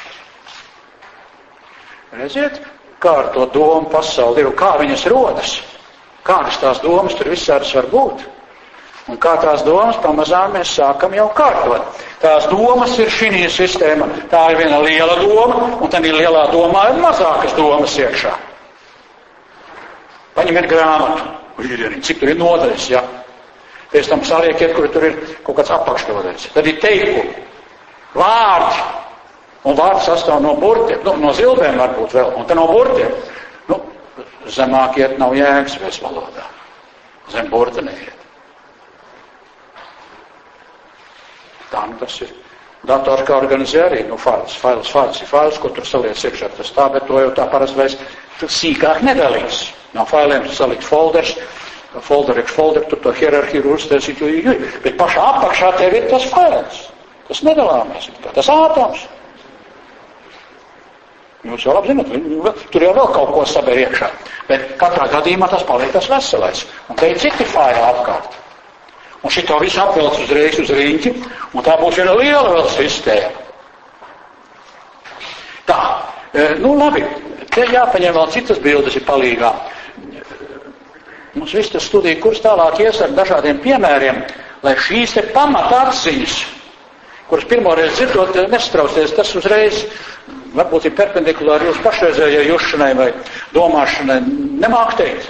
Redziet, kā ar to domu pasauli ir un kā viņas rodas. Kādas tās domas tur visādas var būt. Un kā tās domas pamazām mēs sākam jau kārtot. Tās domas ir šī sistēma. Tā ir viena liela doma, un tad ir lielā domā ir mazākas domas iekšā. Paņemiet grāmatu. Cik tur ir nodaļas, ja? Pēc tam saliekiet, kur tur ir kaut kāds apakšnodaļas. Tad ir teikumi, vārdi. Un vārdi sastāv no burtiem. Nu, no zilbēm varbūt vēl. Un tad no burtiem. Nu, zemāk iet nav jēgas vairs valodā. Zem burta neiet. Tā nu tas ir. Dators kā organizē arī, nu, fails, fails, fails ir fails, ko tur saliec iekšā tas tā, bet to jau tā parasti vairs sīkāk nedalīs. No failiem salikt folders, folder iekš folder, tur to hierarhiju uztaisīt, jo, jo, bet pašā apakšā tev ir tas fails. Tas nedalāmies, tas ātoms. Jūs jau labi zināt, tur jau vēl kaut ko sabēr iekšā. Bet katrā gadījumā tas paliek tas veselais. Un te ir citi faili apkārt. Un šito visu apvelc uzreiz uz riņķi, un tā būs viena liela vēl sistēma. Tā, nu labi, te jāpaņem vēl citas bildes ir palīgā. Mums viss tas studija kurs tālāk ies ar dažādiem piemēriem, lai šīs te pamata atziņas, kuras pirmoreiz dzirdot, nestraucies, tas uzreiz varbūt ir perpendikulāri jūs pašreizējai jušanai vai domāšanai, nemāk teikt.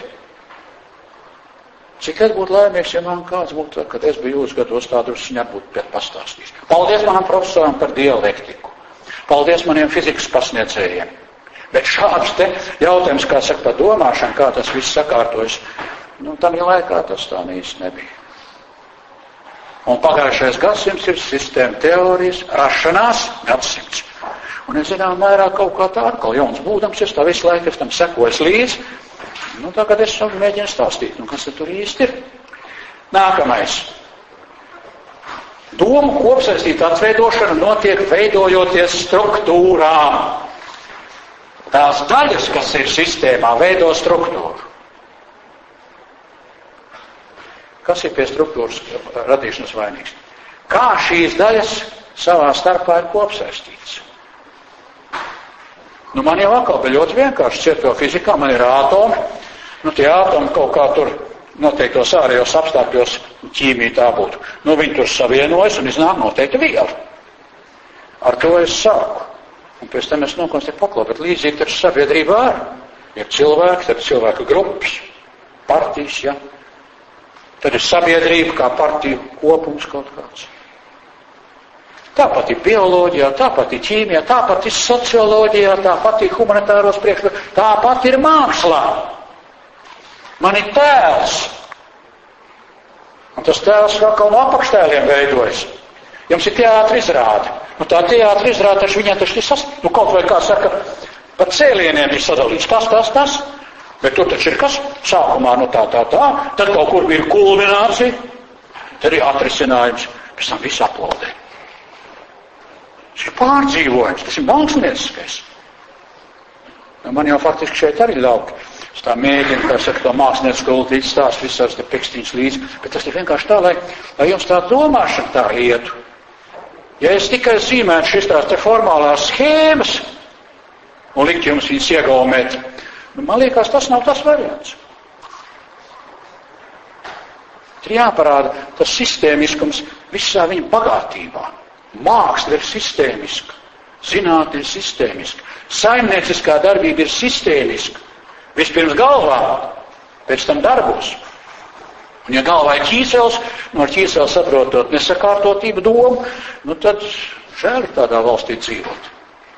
Cik es būtu laimīgs, ja man kāds būtu, kad es biju jūs gados tādu viņā būtu pastāstījis. Paldies manam profesoram par dialektiku. Paldies maniem fizikas pasniedzējiem. Bet šāds te jautājums, kā saka par domāšanu, kā tas viss sakārtojas, nu, tam ir laikā tas tā īsti nebija. Un pagājušais gadsimts ir sistēma teorijas, rašanās gadsimts. Un es zinām, mērā kaut kā tā atkal jauns būdams, es tā visu laiku es tam sekojas līdzi. Nu, tagad es mēģinu stāstīt, nu, kas tur īsti ir. Nākamais. Domu kopsaistīta atveidošana notiek veidojoties struktūrām. Tās daļas, kas ir sistēmā, veido struktūru. Kas ir pie struktūras radīšanas vainīgs? Kā šīs daļas savā starpā ir kopsaistītas? Nu, man jau atkal bija ļoti vienkārši. Cieto fizikā man ir ātomi. Nu, tie ātomi kaut kā tur noteiktos ārējos apstākļos ķīmija tā būtu. Nu, viņi tur savienojas un iznāk noteikti viela. Ar to es sāku. Un pēc tam es nokonstatēju paklāt, bet līdzīgi taču sabiedrībā arī. Ir cilvēki, tad ir cilvēku grupas, partijas, ja. Tad ir sabiedrība kā partiju kopums kaut kāds. Tāpat ir bioloģijā, tāpat ir ķīmijā, tāpat ir socioloģijā, tāpat ir humanitāros priekšlikumi, tāpat ir mākslā. Man ir tēls. Un tas tēls vēl no apakštēliem veidojas. Jums ir teātra izrāde. Nu tā teātra izrāde, taču viņai taču ir sas... Nu kaut vai kā saka, pa cēlieniem ir sadalīts. Tas, tas, tas. Bet tur taču ir kas? Sākumā no tā, tā, tā. Tad kaut kur ir kulminācija. Tad ir atrisinājums. Pēc tam visu aplaudē. Tas ir pārdzīvojums. Tas ir mākslinieckais. Man jau faktiski šeit arī lauki. Es tā mēģinu, kā saka, to mākslinieku līdz stāst visās te pekstiņas līdzi, bet tas ir vienkārši tā, lai, lai jums tā domāšana tā ietu. Ja es tikai zīmētu šīs tās te formālās schēmas un likt jums viņas iegaumēt, nu, man liekas, tas nav tas variants. Tur jāparāda tas sistēmiskums visā viņa bagātībā. Māksla ir sistēmiska, zinātne ir sistēmiska, saimnieciskā darbība ir sistēmiska. Vispirms galvā, pēc tam darbos. Un ja galvā ir ķīsels, no ar ķīseli saprotot nesakārtotību domu, nu tad žēl ir tādā valstī dzīvot.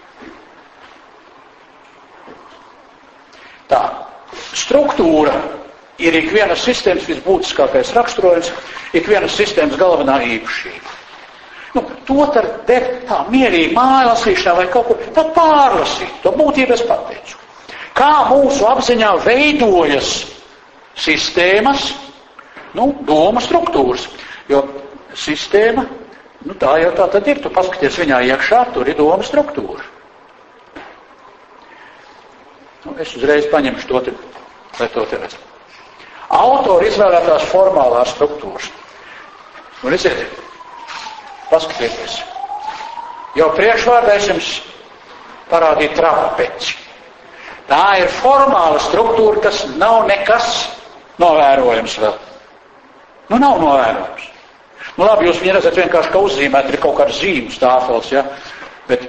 Tā, struktūra ir ikvienas sistēmas visbūtiskākais raksturojums, ikvienas sistēmas galvenā īpašība. Nu, to tad der tā mierīgi māja lasīšanā vai kaut kur, tad pārlasīt, to būtību es pateicu. Kā mūsu apziņā veidojas sistēmas, nu, doma struktūras. Jo sistēma, nu, tā jau tā tad ir. Tu paskaties viņā iekšā, tur ir doma struktūra. Nu, es uzreiz paņemšu to, te, lai to te redz. Autori izvēlētās formālās struktūras. Un redziet, paskatieties. Jau priekšvārdā es jums parādīju trapeci. Tā ir formāla struktūra, kas nav nekas novērojams vēl. Nu, nav novērojams. Nu, labi, jūs viņu redzat vienkārši, ka uzzīmēt ir kaut kāds zīmes tāfels, ja? Bet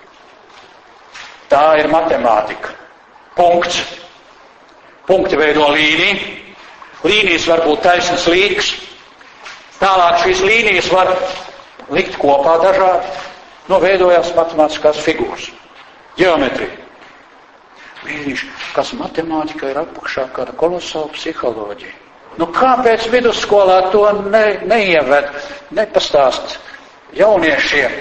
tā ir matemātika. Punkts. Punkti veido līniju. Līnijas var būt taisnas līgas. Tālāk šīs līnijas var likt kopā dažādi. Nu, veidojās matemātiskās figūras. Ģeometrija. Vīriši, kas matemātika ir apakšā kāda kolosāla psiholoģija. Nu, kāpēc vidusskolā to ne, neieved, nepastāst jauniešiem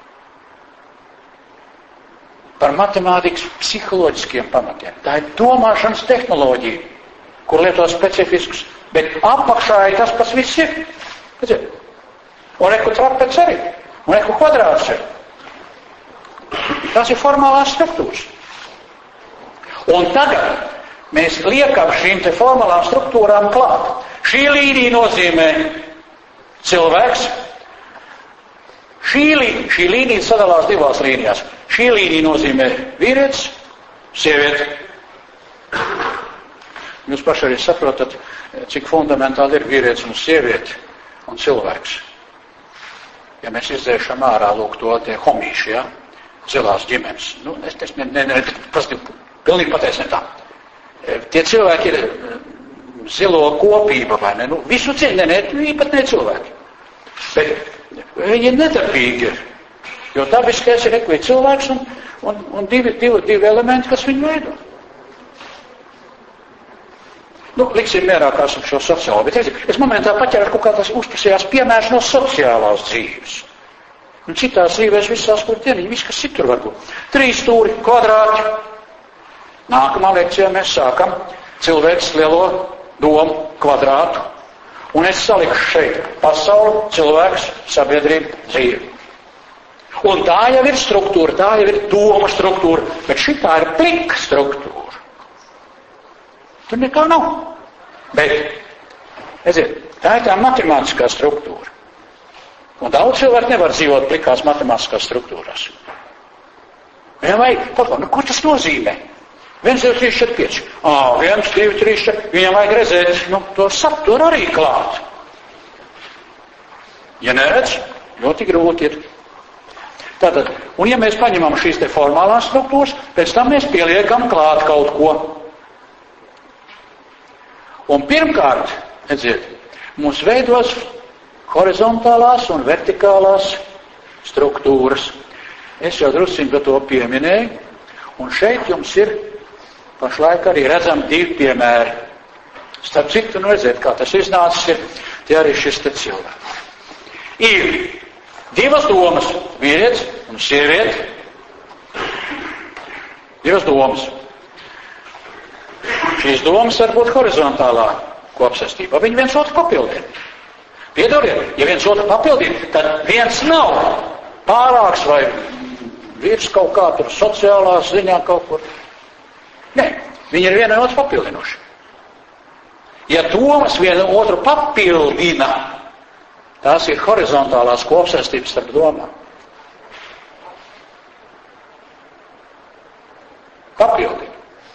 par matemātikas psiholoģiskiem pamatiem? Tā ir domāšanas tehnoloģija, kur lieto specifiskus, bet apakšā ir tas, kas viss ir. Un reku trapec arī, un reku kvadrāts ir. Tas ir formālās struktūras. Un tagad mēs liekam šīm te formālām struktūrām klāt. Šī līnija nozīmē cilvēks. Šī, lī, šī līnija sadalās divās līnijās. Šī līnija nozīmē vīrietis, sieviete. Jūs paši arī saprotat, cik fundamentāli ir vīrietis un sieviete un cilvēks. Ja mēs izdzēšam ārā, lūk, to tie homīši, ja? Zilās ģimenes. Nu, es, es ne, ne, ne, pastīv, pilnīgi pateicu ne tā. Tie cilvēki ir zilo kopība, vai ne? Nu, visu cieņu, ne, ne, īpat ne cilvēki. Bet viņi ir nedarbīgi ir. Jo dabiskais ir ekvīt cilvēks un, un, un divi, divi, divi elementi, kas viņu veido. Nu, liksim mierā, kā esam šo sociālo. Bet es momentā paķeru kaut kādas uzprasījās piemērs no sociālās dzīves. Un citās dzīvēs visās, kur dieniņi, viss, kas citur var būt. Trīs stūri, kvadrāti. Nākamā lekcijā mēs sākam cilvēks lielo domu kvadrātu. Un es salikšu šeit pasauli, cilvēks, sabiedrība, dzīve. Un tā jau ir struktūra, tā jau ir doma struktūra, bet šitā ir plika struktūra. Tur nekā nav. Bet, redziet, tā ir tā matemātiskā struktūra. Un daudz cilvēku nevar dzīvot plikās matemātiskās struktūrās. Viņam vajag, kaut kā, nu, ko tas nozīmē? viens, divi, trīs, četri, pieci. Ā, viens, divi, trīs, četri. Viņam vajag redzēt, nu, to saturu arī klāt. Ja neredz, ļoti grūti ir. Tātad, un ja mēs paņemam šīs te formālās struktūras, pēc tam mēs pieliekam klāt kaut ko. Un pirmkārt, redziet, mums veidos horizontālās un vertikālās struktūras. Es jau drusciņ par to pieminēju, un šeit jums ir pašlaik arī redzam divi piemēri. Starp citu, nu redziet, kā tas iznācis ir, tie arī šis te cilvēks. Ir divas domas, vīrietis un sieviete. Divas domas. Šīs domas var būt horizontālā kopsastībā. Viņi viens otru papildina. Piedodiet, ja viens otru papildina, tad viens nav pārāks vai virs kaut kā tur sociālā ziņā kaut kur. Nē, viņi ir viena otru papildinoši. Ja domas viena otru papildina, tās ir horizontālās kopsaistības starp domām. Papildina.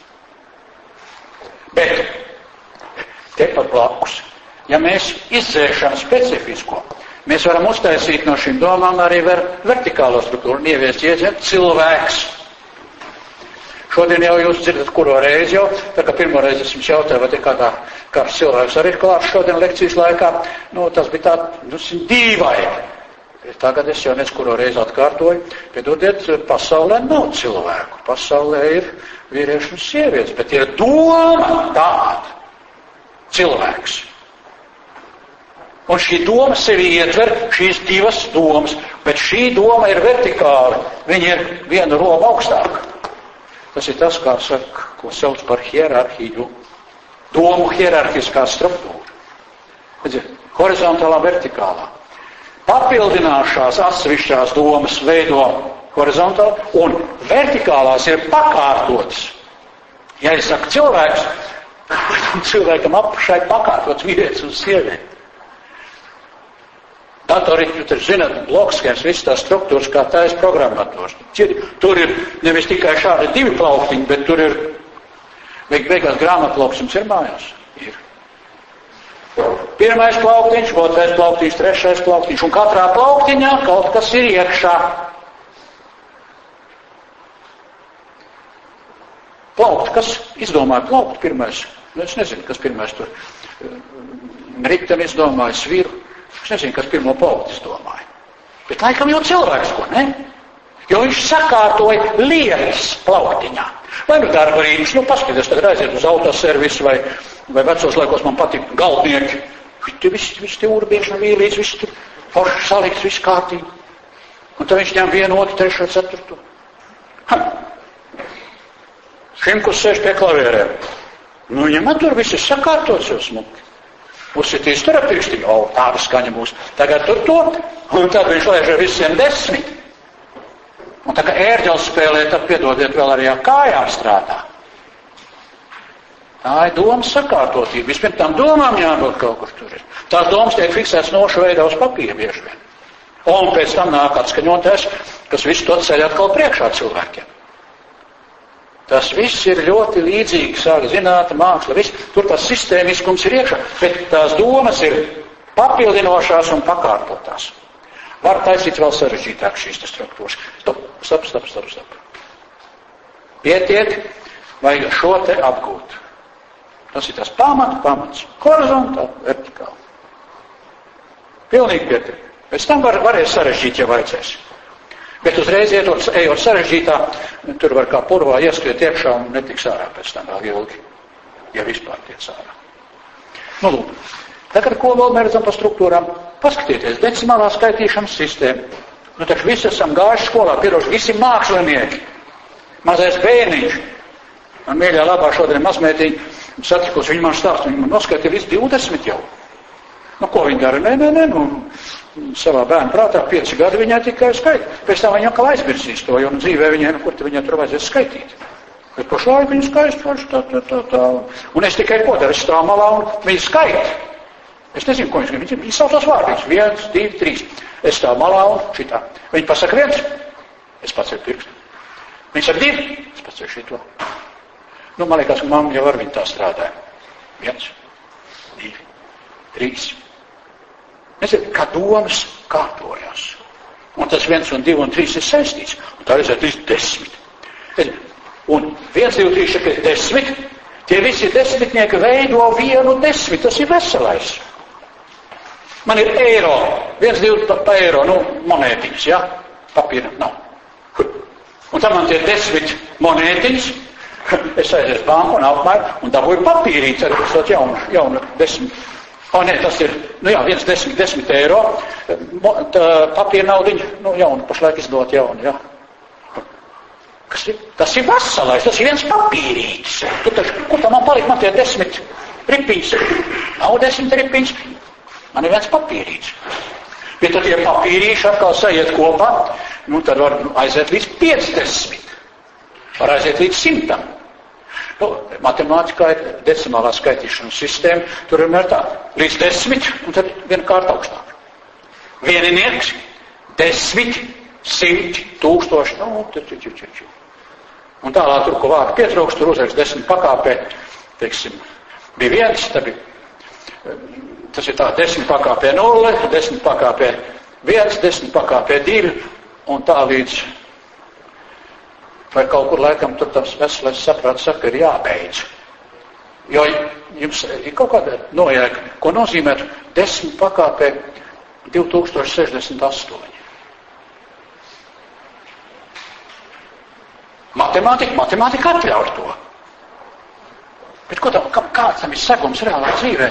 Bet tepat blakus. Ja mēs izdzēšam specifisko, mēs varam uztaisīt no šīm domām arī ver, vertikālo struktūru un ieviest jēdzienu cilvēks. Šodien jau jūs dzirdat, kuro reizi jau, tā kā pirmo reizi es jums jautāju, vai te kādā, kāds cilvēks arī ir klāts šodien lekcijas laikā, nu, tas bija tā, nu, dīvaini. Tagad es jau nes kuro reizi atkārtoju, piedodiet, pasaulē nav cilvēku, pasaulē ir vīrieši un sievietes, bet ir doma tāda, cilvēks. Un šī doma sevi ietver šīs divas domas, bet šī doma ir vertikāla, viņa ir vienu romu augstāk. Tas ir tas, kā saka, ko sauc par hierarhiju, domu hierarhiskā struktūra. Redziet, horizontālā, vertikālā. Papildināšās atsevišķās domas veido horizontāli, un vertikālās ir pakārtotas. Ja es saku cilvēks, tam cilvēkam apšai pakārtots vīrietis un sievieti. Datorīgi, tur zināt, blokskēms, visas tās struktūras, kā tājas programmators. Tur ir nevis tikai šādi divi plauktiņi, bet tur ir, beigās grāmatloks jums ir mājās. Ir. Pirmais plauktiņš, otrais plauktiņš, trešais plauktiņš, un katrā plauktiņā kaut kas ir iekšā. Plaukt, kas izdomāja plaukt pirmais? Nu, es nezinu, kas pirmais tur. Riktam izdomāja sviru. Es nezinu, kas pirmo plauktu izdomāja. Bet laikam jau cilvēks, ko, ne? Jo viņš sakārtoja lietas plauktiņā. Vai nu darba rīņš, nu paskaties, tagad aiziet uz autoservisu, vai, vai vecos laikos man patīk galdnieki. Viss, viss tie urbieši un vīlīts, viss tur forši salikts, viss kārtīgi. Un tad viņš ņem vienu, otru, trešo, ceturto. Ha! Šimkus sēž pie klavierēm. Nu, viņam tur viss ir sakārtots jau smuki. Uzsitīs tur ap pirkstiņu, o, tāda skaņa būs. Tagad tur to, un tad viņš lēž ar visiem desmit. Un tā kā ērģels spēlē, tad piedodiet vēl arī ar kājām strādā. Tā ir domas sakārtotība. Vispirms tām domām jābūt kaut kur tur ir. Tās domas tiek fiksētas nošu veidā uz papīra bieži vien. Un pēc tam nāk atskaņotājs, kas visu to ceļ atkal priekšā cilvēkiem. Tas viss ir ļoti līdzīgi, sāka zinātne, māksla, viss. Tur tas sistēmiskums ir iekšā, bet tās domas ir papildinošās un pakārtotās. Var taisīt vēl sarežģītāk šīs struktūras. Stop, stop, stop, stop, stop. Pietiek, vajag šo te apgūt. Tas ir tas pamats, pamats. Horizontāli, vertikāli. Pilnīgi pietiek. Pēc tam var, varēs sarežģīt, ja vajadzēs. Bet uzreiz ejot, ejot sarežģītā, tur var kā purvā ieskriet iekšā un netiks ārā pēc tam vēl ilgi, ja vispār tiec ārā. Nu, lūk. Tagad, ko vēl mēs redzam par struktūrām? Paskatieties, decimālā skaitīšanas sistēma. Nu, taču visi esam gājuši skolā, pieroši, visi mākslinieki. Mazais bērniņš. Man mīļā labā šodien mazmētiņa satikus, viņi man stāst, viņi man noskaita visu divdesmit jau. Nu, ko viņi dara? Nē, nē, nē, nu, savā bērnu prātā pieci gadi viņai tikai skaita. Pēc tam viņa atkal aizmirsīs to, jo dzīvē viņai, nu, kur te viņai tur vajadzēs skaitīt. Bet pašlaik viņa skaista, tā, tā, tā, tā. Un es tikai ko daru, es stāvu malā un viņa skaita. Es nezinu, ko viņš grib. Viņi, viņi sauc tos vārdus. Viens, divi, trīs. Es stāvu malā un šitā. Viņi pasaka viens, es paceļu pirkstu. Viņi saka divi, es paceļu šito. Nu, man liekas, ka mamma jau ar viņu tā strādāja. Viens, divi, trīs. Nezinu, kā domas kārtojās. Un tas viens un divi un trīs ir saistīts. Un tā ir līdz desmit. Un viens, divi, trīs ir desmit. Tie visi desmitnieki veido vienu desmit. Tas ir veselais. Man ir eiro. Viens, divi pa, pa eiro. Nu, monētiņas, ja? Papīra nav. Un tad man tie desmit monētiņas. Es aizies banku un apmēru un dabūju papīrīt. Tad es jaunu, jaunu desmit. O, nē, tas ir, nu jā, viens desmit, desmit eiro, tā papīra naudiņa, nu jaunu, pašlaik izdot jaunu, jā. Kas ir? Tas ir veselais, tas ir viens papīrītis. Tu taču, kur tā man palika, man tie desmit ripiņas? Nav desmit ripiņas, man ir viens papīrītis. Bet tad tie papīrīši atkal sajiet kopā, nu tad var aiziet līdz piecdesmit, var aiziet līdz simtam. Nu, matemātikā ir decimālā skaitīšanas sistēma, tur ir tā, līdz desmit, un tad viena kārta augstāk. Vieninieks, desmit, simt, tūkstoši, nu, tu, tu, tu, tu, tu. Un tālāk tur, ko vārdu pietrūkst, tur uzreiz desmit pakāpē, teiksim, bija viens, tad bija, tas ir tā, desmit pakāpē nulle, desmit pakāpē viens, desmit pakāpē divi, un tā līdz, vai kaut kur laikam tur tams veselais saprāts saka, ir jābeidz. Jo jums ir kaut kāda nojēga, ko nozīmē desmit pakāpē divi tūkstoši sešdesmit astoņi. Matemātika, matemātika atļauj to. Bet ko tam, kāds tam ir segums reālā dzīvē?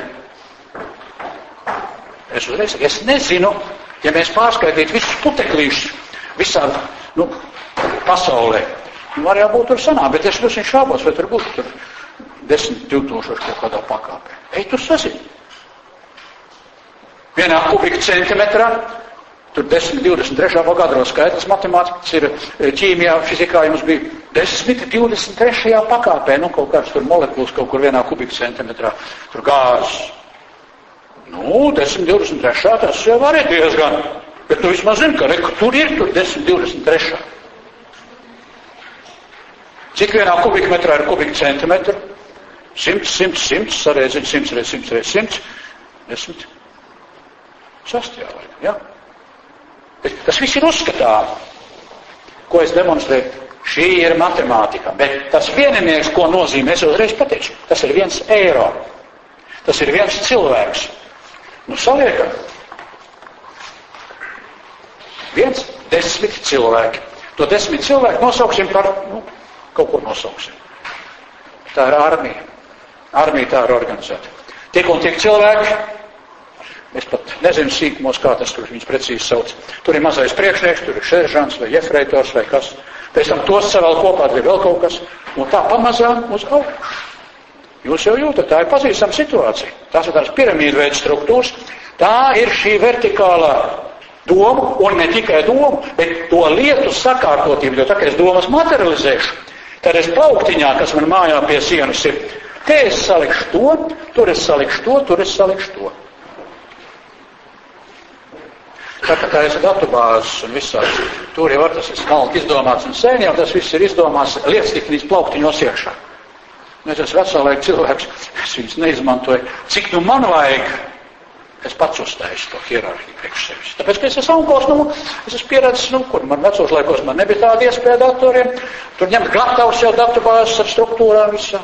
Es uzreiz, es nezinu, ja mēs pārskaitītu visus puteklīšus visā, nu, pasaulē, var jau būt tur sanā, bet es visiem šābos, vai tur būtu tur desmit, divi tūkstoši kaut kādā pakāpē. Ej, tu sasi. Vienā kubika centimetrā, tur desmit, divdesmit trešā gadros skaitlis matemātikas ir ķīmijā, fizikā jums bija desmit divdesmit trešajā pakāpē, nu kaut kāds tur molekulas kaut kur vienā kubikcentimetrā, tur gāzes. Nu, desmit divdesmit trešā tas jau var iet diezgan, bet tu vismaz zini, ka re, tur ir tur desmit divdesmit trešā. Cik vienā kubikmetrā ir kubikcentimetru? Simts, simts, simts, sarēzini simts reiz simts reiz simts, desmit. Sastajā laikā, jā. Tas viss ir uzskatām. Ko es demonstrēju? Šī ir matemātika, bet tas vieninieks, ko nozīmē, es uzreiz pateicu, tas ir viens eiro. Tas ir viens cilvēks. Nu, saliekam. Viens desmit cilvēki. To desmit cilvēku nosauksim par, nu, kaut kur nosauksim. Tā ir armija. Armija tā ir organizēta. Tik un tik cilvēki, es pat nezinu sīkumos, kā tas tur viņus precīzi sauc. Tur ir mazais priekšnieks, tur ir šeržants vai jefreitors vai kas. Pēc tam tos savēl kopā, ir vēl kaut kas, un tā pamazām uz augšu. Jūs jau jūtat, tā ir pazīstama situācija. Tās ir tās piramīdu veida struktūras, tā ir šī vertikālā doma, un ne tikai doma, bet to lietu sakārtotību, jo tā, ka es domas materializēšu, tad es plauktiņā, kas man mājā pie sienas ir, te es salikšu to, tur es salikšu to, tur es salikšu to. Tā kā es datubāzes un visās, tur jau var tas ir smalki izdomāts un sen jau tas viss ir izdomāts lietastiknīs plauktiņos iekšā. Es esmu vecā laika cilvēks, es viņus neizmantoju. Cik nu man vajag, es pats uztaisu to hierarhiju priekš sevis. Tāpēc, ka es esmu augos, nu, es esmu pieredzis, nu, kur man vecos laikos man nebija tāda iespēja datoriem, tur ņemt gatavs jau datubāzes ar struktūrām visā.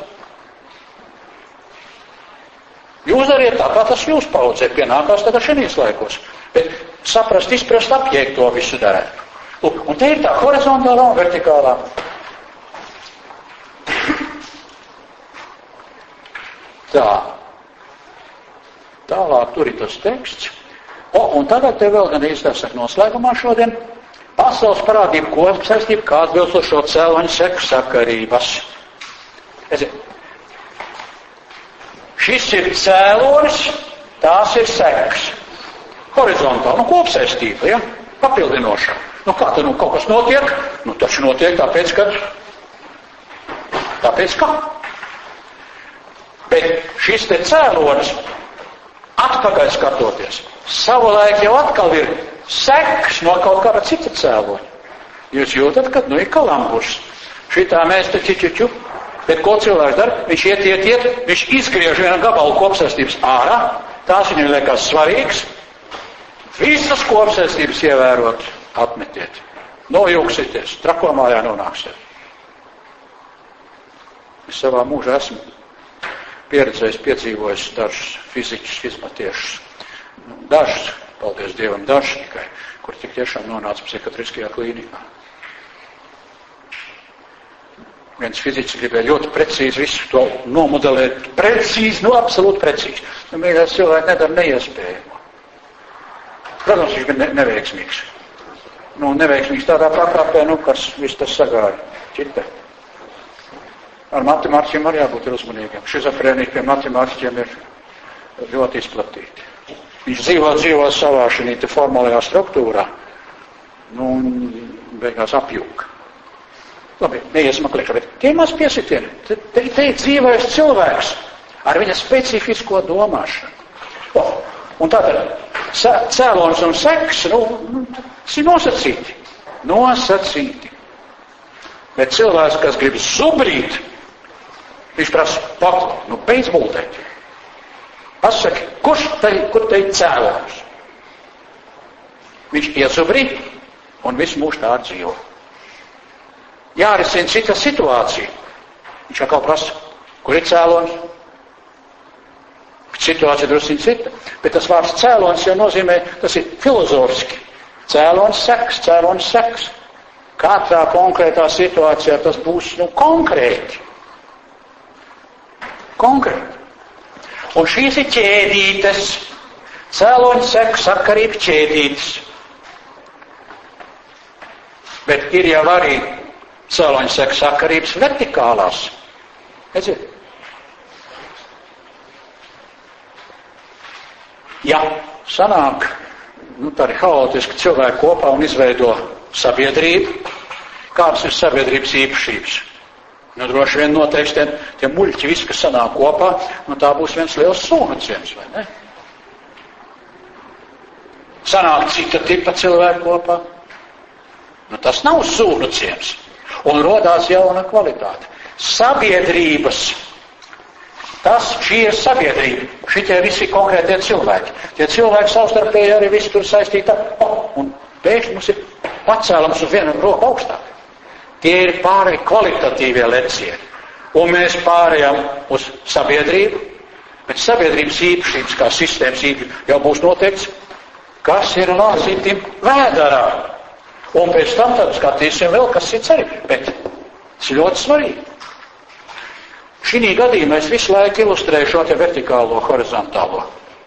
Jūs dariet tā, kā tas jūs paudzē pienākās tagad šenīs laikos. Bet saprast, izprast, apjēgt to visu darēt. Lūk, un te ir tā horizontālā un vertikālā. Tā. Tālāk tur ir tas teksts. O, un tagad te vēl gan īstās noslēgumā šodien. Pasaules parādība kopsaistība, kā atbilstošo cēloņu seku sakarības. Eziet. Šis ir cēlonis, tās ir sekas. Horizontāli, nu kopsaistība, ja? Papildinošā. Nu kā tad nu kaut kas notiek? Nu taču notiek tāpēc, ka... Tāpēc kā? Bet šis te cēlonis, atpakaļ skatoties, savulaik jau atkal ir sekas no kaut kāda cita cēloņa. Jūs jūtat, ka nu ir kalamburs. Šitā mēs te čičiču, bet ko cilvēks dara? Viņš iet, iet, iet, viņš izgriež vienu gabalu kopsaistības ārā, tās viņam liekas svarīgs, visas kopsaistības ievērot, atmetiet, nojūksities, trakomājā nonāksiet. Es savā mūžā esmu pieredzējis, piedzīvojis dažus fiziķus, izmatiešus. Dažus, paldies Dievam, dažus tikai, kur tik tiešām nonāca psihiatriskajā klīnikā. Viens fiziķis gribēja ļoti precīzi visu to nomodelēt, precīzi, nu absolūti precīzi. Nu, mīļais cilvēki nedara neiespējamo. Protams, viņš bija neveiksmīgs. Nu, neveiksmīgs tādā pakāpē, nu, kas viss tas sagāja. Čitē. Ar matemātiķiem arī jābūt uzmanīgiem. Šizofrēnija pie matemātiķiem ir ļoti izplatīti. Viņš dzīvo, dzīvo savā šī formālajā struktūrā. Nu, beigās apjūka. Labi, neiesim kliekā, bet tie maz piesitieni. Te, te, te ir dzīvais cilvēks ar viņa specifisko domāšanu. O, un tātad cēlonis un seks, nu, tas ir nosacīti. Nosacīti. Bet cilvēks, kas grib zubrīt, viņš prasa, paklau, nu beidz bultēt. Pasaki, kurš te, kur te ir cēlonis? Viņš iezubrī un visu mūžu tā dzīvo. Jārisina cita situācija. Viņš atkal prasa, kur ir cēlonis? Situācija drusciņ cita. Bet tas vārds cēlonis jau nozīmē, tas ir filozofiski. Cēlonis seks, cēlonis seks. Katrā konkrētā situācijā tas būs, nu, konkrēti. Konkrēti. Un šīs ir ķēdītes. Cēlonis seks, sakarība ķēdītes. Bet ir jau arī cēloņu sekas sakarības vertikālās. Redziet? Ja sanāk, nu tā ir haotiski cilvēki kopā un izveido sabiedrību, kādas ir sabiedrības īpašības. Nu, droši vien noteikti tie, tie muļķi visi, kas sanāk kopā, nu tā būs viens liels sūnaciens, vai ne? Sanāk cita tipa cilvēku kopā. Nu, tas nav sūnaciens. Un rodās jauna kvalitāte. Sabiedrības. Tas, šī ir sabiedrība. Šitie visi konkrētie cilvēki. Tie cilvēki savstarpēji arī visi tur saistīti. Oh, un pēkšņi mums ir pacēlams uz vienu roku augstāk. Tie ir pārēj kvalitatīvie lecieni. Un mēs pārējām uz sabiedrību, bet sabiedrības īpašības kā sistēmas īpašības jau būs noteikts, kas ir lācītim vēdarā. Un pēc tam tad skatīsim vēl, kas cits arī. Bet tas ir ļoti svarīgi. Šī gadījumā es visu laiku ilustrēju šo te vertikālo, horizontālo.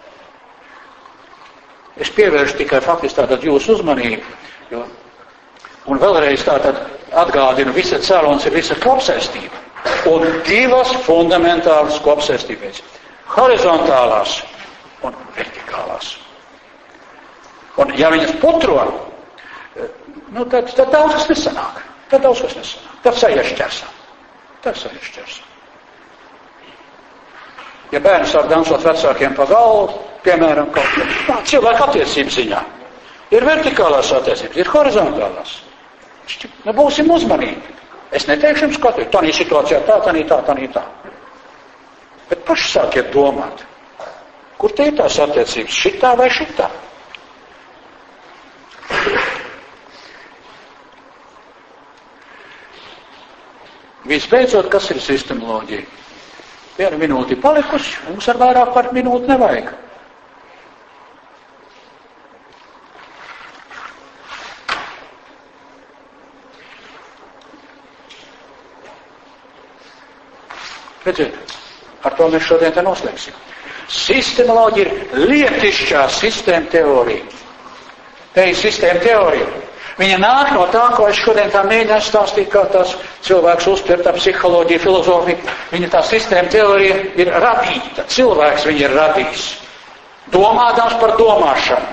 Es pievēršu tikai faktiski tātad jūsu uzmanību, jo, un vēlreiz tātad atgādinu, visa cēlons ir visa kopsaistība. Un divas fundamentālas kopsaistības. Horizontālās un vertikālās. Un ja viņas putro, nu tad, tad daudz kas nesanāk. Tad daudz kas nesanāk. Tad sajiešķersā. Tad sajiešķersā. Ja bērns sāk dansot vecākiem pa galvu, piemēram, kaut kā cilvēku attiecības ziņā, ir vertikālās attiecības, ir horizontālās. Nu, būsim uzmanīgi. Es neteikšu jums katru, tādā situācijā tā, tā, tā, tā, tā. Bet paši sākiet domāt, kur te ir tās attiecības, šitā vai šitā? Visbeidzot, kas ir sistemoloģija? Viena minūte palikusi, mums ar vairāk par minūti nevajag. Redziet, ar to mēs šodien te noslēgsim. Sistemoloģija ir lietišķā sistēma teorija. Te ir sistēma teorija. Viņa nāk no tā, ko es šodien tā mēģināju stāstīt, kā tās cilvēks uztver tā psiholoģija, filozofija. Viņa tā sistēma teorija ir radīta. Cilvēks viņa ir radījis. Domādams par domāšanu.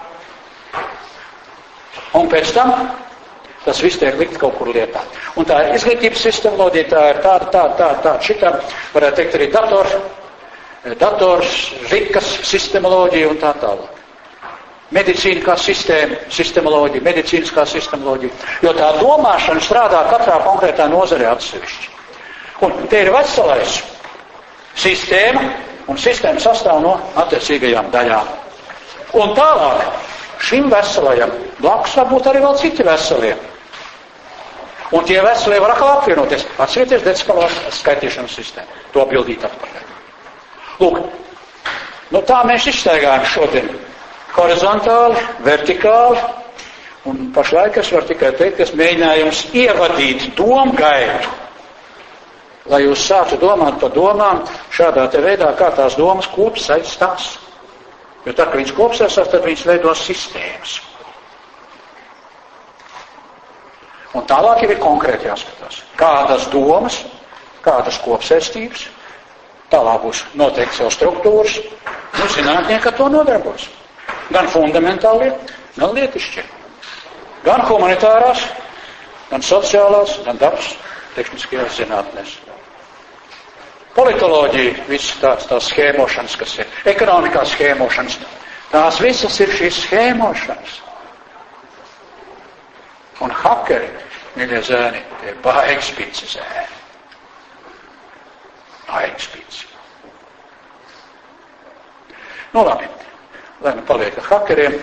Un pēc tam tas viss tiek likt kaut kur lietā. Un tā ir izglītības sistemoloģija, tā ir tāda, tāda, tāda, tāda, šitā, varētu teikt arī dators, dators, rikas sistemoloģija un tā tālāk. Medicīna kā sistēma, sistemoloģija, medicīnas kā sistemoloģija, jo tā domāšana strādā katrā konkrētā nozarē atsevišķi. Un te ir veselais sistēma, un sistēma sastāv no attiecīgajām daļām. Un tālāk šim veselajam blakus var būt arī vēl citi veselie. Un tie veselie var atkal apvienoties. Atcerieties decimālās skaitīšanas sistēmu. To bildīt atpakaļ. Lūk, nu tā mēs izstaigājam šodien. Horizontāli, vertikāli, un pašlaik es varu tikai teikt, ka es mēģināju jums ievadīt domgaitu, lai jūs sāktu domāt par domām šādā te veidā, kā tās domas kopsaistās. Jo tā, ka viņas kopsaistās, tad viņas veido sistēmas. Un tālāk ir konkrēti jāskatās, kādas domas, kādas kopsaistības, tālāk būs noteikti savu struktūras, un zinātnieki ar to nodarbos. Gan fundamentālie, gan lietišķie. Gan humanitārās, gan sociālās, gan dabas tehniskajās zinātnēs. Politoloģija, visas tās, tās schēmošanas, kas ir, ekonomikās schēmošanas, tās visas ir šīs schēmošanas. Un hakeri, mīļie zēni, tie baigi spici zēni. Baigi spici. Nu labi. Lai nu paliek ar hakeriem,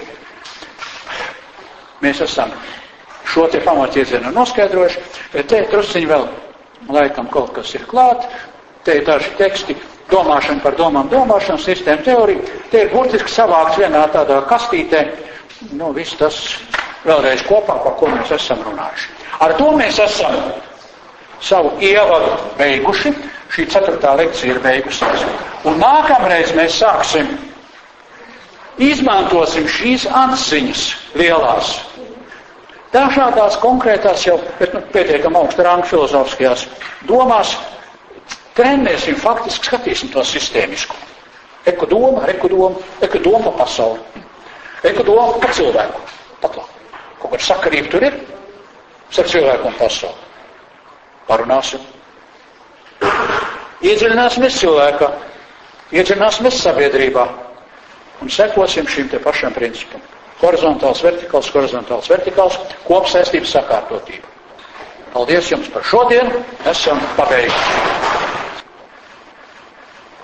mēs esam šo te pamatiedzienu noskaidrojuši, bet te drusciņi vēl laikam kaut kas ir klāt, te ir daži teksti, domāšana par domām, domāšana, sistēma teorija, te ir burtiski savāks vienā tādā kastītē, nu viss tas vēlreiz kopā, par ko mēs esam runājuši. Ar to mēs esam savu ievadu beiguši, šī ceturtā lekcija ir beigusies. Un nākamreiz mēs sāksim izmantosim šīs atziņas lielās, dažādās konkrētās jau, bet nu, pietiekam augsta ranga filozofiskajās domās, trenēsim, faktiski skatīsim to sistēmisku. Eko doma, eko doma, eko doma pa pasauli, eko doma pa cilvēku. Patlāk. Kaut kāda sakarība tur ir. Starp cilvēku un pasauli. Parunāsim. Iedziļināsimies cilvēkā, iedziļināsimies sabiedrībā un sekosim šim te pašam principam. Horizontāls, vertikāls, horizontāls, vertikāls, kopsaistības sakārtotība. Paldies jums par šodien, esam pabeiguši.